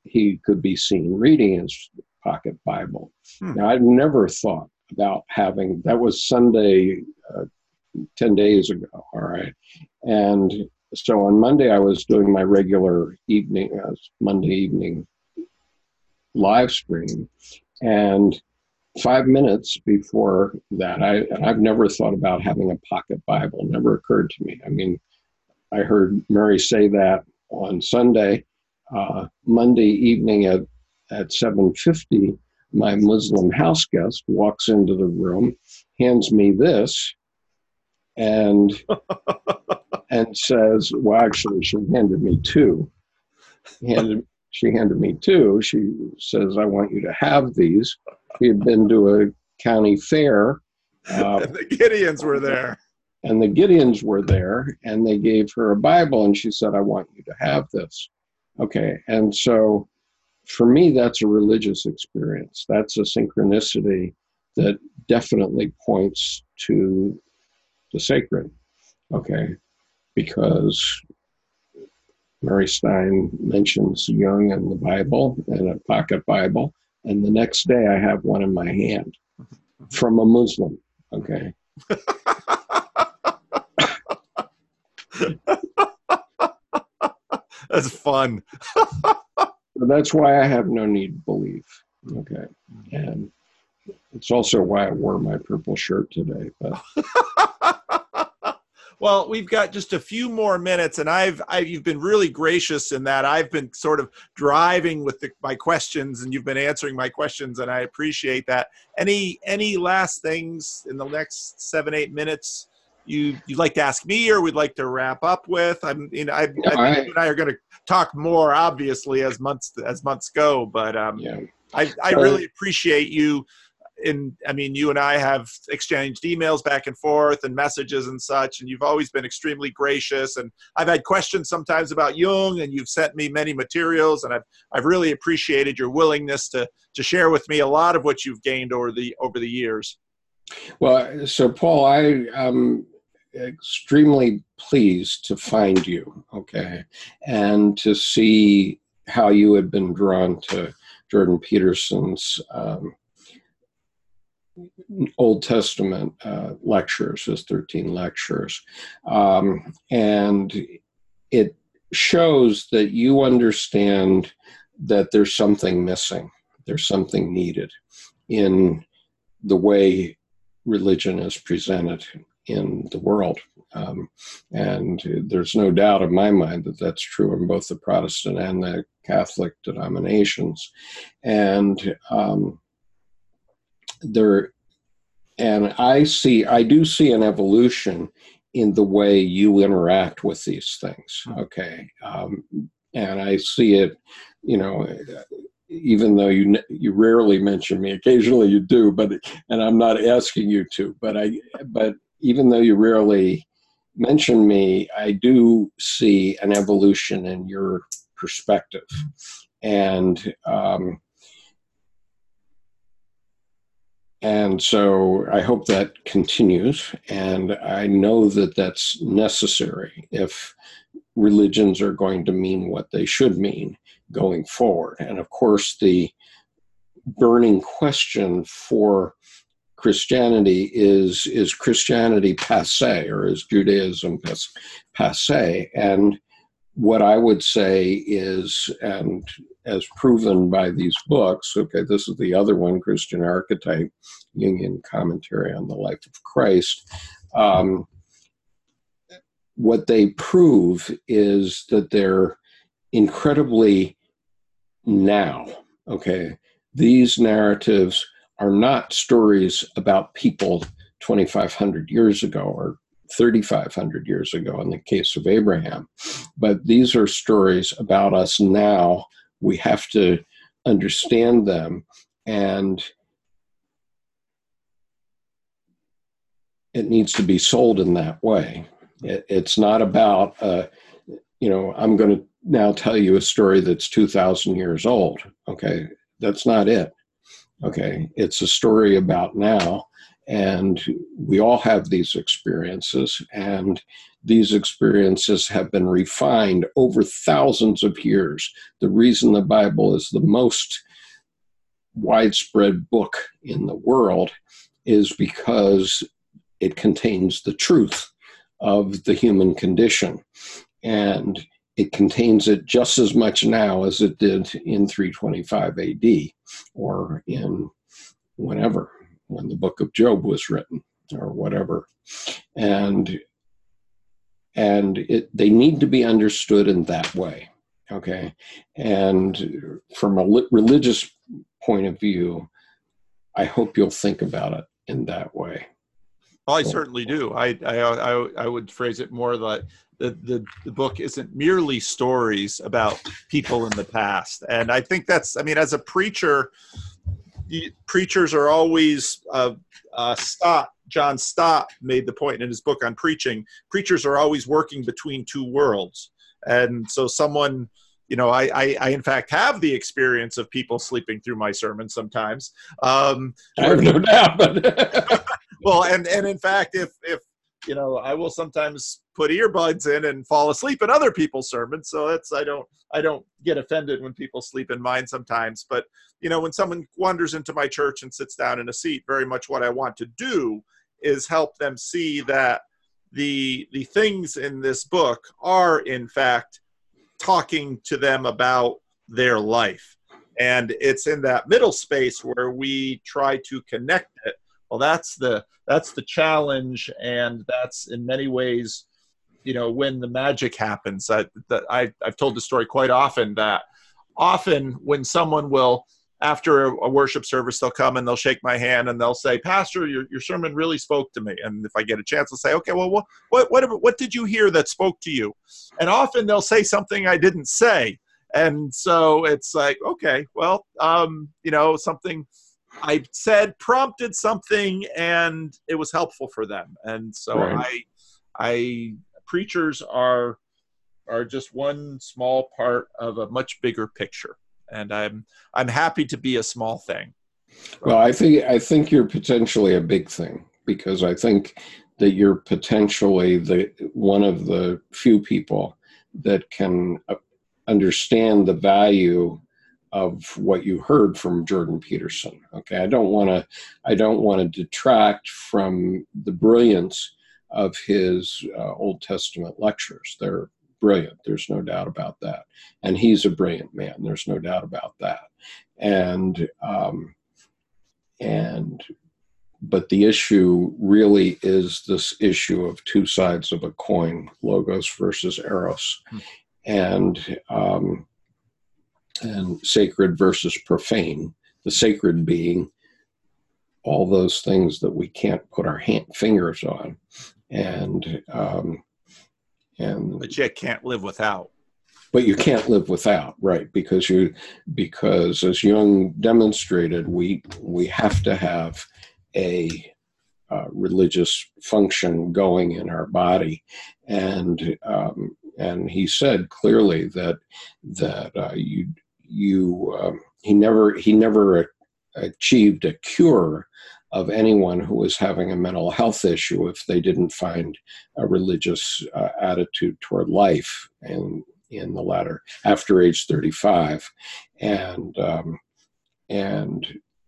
he could be seen reading his pocket Bible. Hmm. Now, I'd never thought about having, that was Sunday, uh, ten days ago, all right? And so on Monday, I was doing my regular evening, uh, Monday evening live stream. And five minutes before that, I, I've never thought about having a pocket Bible, never occurred to me. I mean, I heard Mary say that on Sunday. Uh, Monday evening at, at seven fifty, my Muslim house guest walks into the room, hands me this, and and says, well, actually, she handed me two. Handed, she handed me two. She says, I want you to have these. She had been to a county fair. Uh, and the Gideons were there. And the Gideons were there, and they gave her a Bible, and she said, I want you to have this. Okay, and so for me, that's a religious experience. That's a synchronicity that definitely points to the sacred, okay? Because Mary Stein mentions Jung in the Bible, in a pocket Bible, and the next day I have one in my hand from a Muslim, okay? That's fun. That's why I have no need to believe. Okay. And it's also why I wore my purple shirt today. But well, we've got just a few more minutes, and I've, I've you've been really gracious in that I've been sort of driving with the, my questions, and you've been answering my questions, and I appreciate that. Any any last things in the next seven eight minutes you you'd like to ask me, or we'd like to wrap up with? I'm you know I, no, I think I, you and I are going to talk more, obviously, as months as months go. But um, yeah. I I So, really appreciate you. In, I mean, you and I have exchanged emails back and forth and messages and such, and you've always been extremely gracious. And I've had questions sometimes about Jung, and you've sent me many materials, and I've I've really appreciated your willingness to to share with me a lot of what you've gained over the over the years. Well, so Paul, I am extremely pleased to find you, okay, and to see how you had been drawn to Jordan Peterson's um, Old Testament uh, lectures, his thirteen lectures. Um, and it shows that you understand that there's something missing, there's something needed in the way religion is presented in the world. Um, and there's no doubt in my mind that that's true in both the Protestant and the Catholic denominations. And um, there, and I see, I do see an evolution in the way you interact with these things. Okay. Um, and I see it, you know, even though you you rarely mention me, occasionally you do, but, and I'm not asking you to, but I, but even though you rarely mention me, I do see an evolution in your perspective. And, um, And so I hope that continues, and I know that that's necessary if religions are going to mean what they should mean going forward. And of course, the burning question for Christianity is, is Christianity passé, or is Judaism passé? And what I would say is, and as proven by these books, okay, this is the other one, Christian Archetype, Jungian Commentary on the Life of Christ. Um, what they prove is that they're incredibly now, okay? These narratives are not stories about people twenty-five hundred years ago or thirty-five hundred years ago in the case of Abraham, but these are stories about us now. We have to understand them, and it needs to be sold in that way. It, it's not about, uh, you know, I'm going to now tell you a story that's two thousand years old. Okay, that's not it. Okay, it's a story about now, And we all have these experiences, and these experiences have been refined over thousands of years. The reason the Bible is the most widespread book in the world is because it contains the truth of the human condition. And it contains it just as much now as it did in three twenty-five A D or in whenever, when the book of Job was written or whatever. And and it, they need to be understood in that way, okay? And from a religious point of view, I hope you'll think about it in that way. Well, I certainly do. I, I, I, I would phrase it more like the, the, the book isn't merely stories about people in the past. And I think that's, I mean, as a preacher, preachers are always, uh, uh, Stott, John Stott made the point in his book on preaching, preachers are always working between two worlds. And so someone, you know, I, I, I in fact have the experience of people sleeping through my sermons sometimes. Um, I have no doubt. But well, and, and in fact, if, if, you know, I will sometimes put earbuds in and fall asleep in other people's sermons. So that's, I don't, I don't get offended when people sleep in mine sometimes. But, you know, when someone wanders into my church and sits down in a seat, very much what I want to do is help them see that the, the things in this book are in fact talking to them about their life. And it's in that middle space where we try to connect it. Well, that's the, that's the challenge. And that's in many ways, you know, when the magic happens. I, that I, I've told the story quite often that often when someone will, after a worship service, they'll come and they'll shake my hand and they'll say, Pastor, your, your sermon really spoke to me. And if I get a chance, I'll say, okay, well, what, what, what, what did you hear that spoke to you? And often they'll say something I didn't say. And so it's like, okay, well, um, you know, something I said prompted something and it was helpful for them. And so right. I, I, preachers are, are just one small part of a much bigger picture. And I'm I'm happy to be a small thing. Well, I think I think you're potentially a big thing, because I think that you're potentially the one of the few people that can understand the value of what you heard from Jordan Peterson. Okay, I don't want to I don't want to detract from the brilliance of his uh, Old Testament lectures. They're brilliant. There's no doubt about that. And he's a brilliant man. There's no doubt about that. And, um, and, but the issue really is this issue of two sides of a coin, logos versus eros, hmm. and, um, and sacred versus profane. The sacred being all those things that we can't put our hand, fingers on. And, um, And, but you can't live without. But you can't live without, right? Because you, because as Jung demonstrated, we we have to have a uh, religious function going in our body, and um, and he said clearly that that uh, you you um, he never he never achieved a cure of anyone who was having a mental health issue if they didn't find a religious uh, attitude toward life in, in the latter, after age thirty-five. And, um, and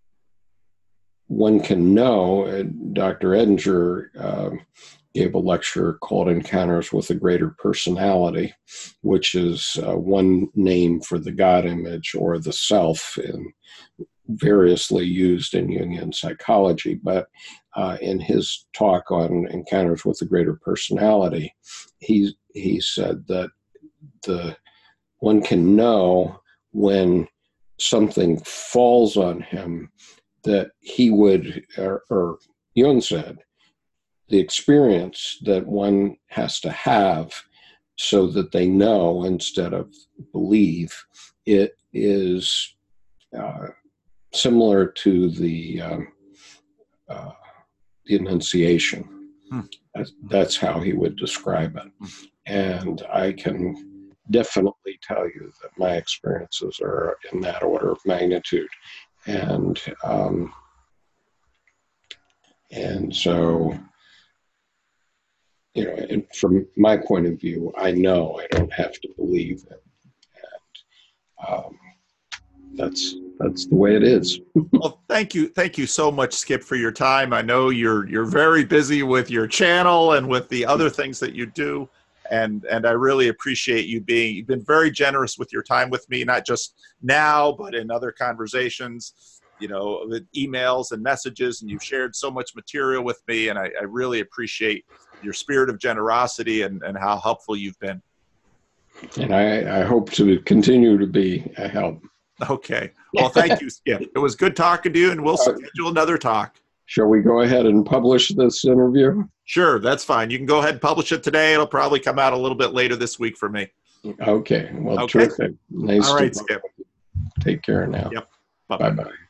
one can know, uh, Doctor Edinger uh, gave a lecture called Encounters with a Greater Personality, which is uh, one name for the God image or the self in variously used in Jungian psychology, but uh, in his talk on Encounters with a Greater Personality, he he said that the one can know when something falls on him that he would, or, or Jung said, the experience that one has to have so that they know instead of believe, it is uh, similar to the um, uh, the Annunciation. Hmm. That's, that's how he would describe it. Hmm. And I can definitely tell you that my experiences are in that order of magnitude. And um, And so, you know, and from my point of view, I know I don't have to believe it. And um, that's that's the way it is. Well, thank you, thank you so much, Skip, for your time. I know you're you're very busy with your channel and with the other things that you do, and and I really appreciate you being. You've been very generous with your time with me, not just now, but in other conversations. You know, with emails and messages, and you've shared so much material with me, and I, I really appreciate your spirit of generosity and and how helpful you've been. And I, I hope to continue to be a help. Okay. Well, thank you, Skip. It was good talking to you, and we'll schedule another talk. Shall we go ahead and publish this interview? Sure, that's fine. You can go ahead and publish it today. It'll probably come out a little bit later this week for me. Okay. Well, Okay. terrific. Nice All right, to Skip. Take care now. Yep. Bye-bye.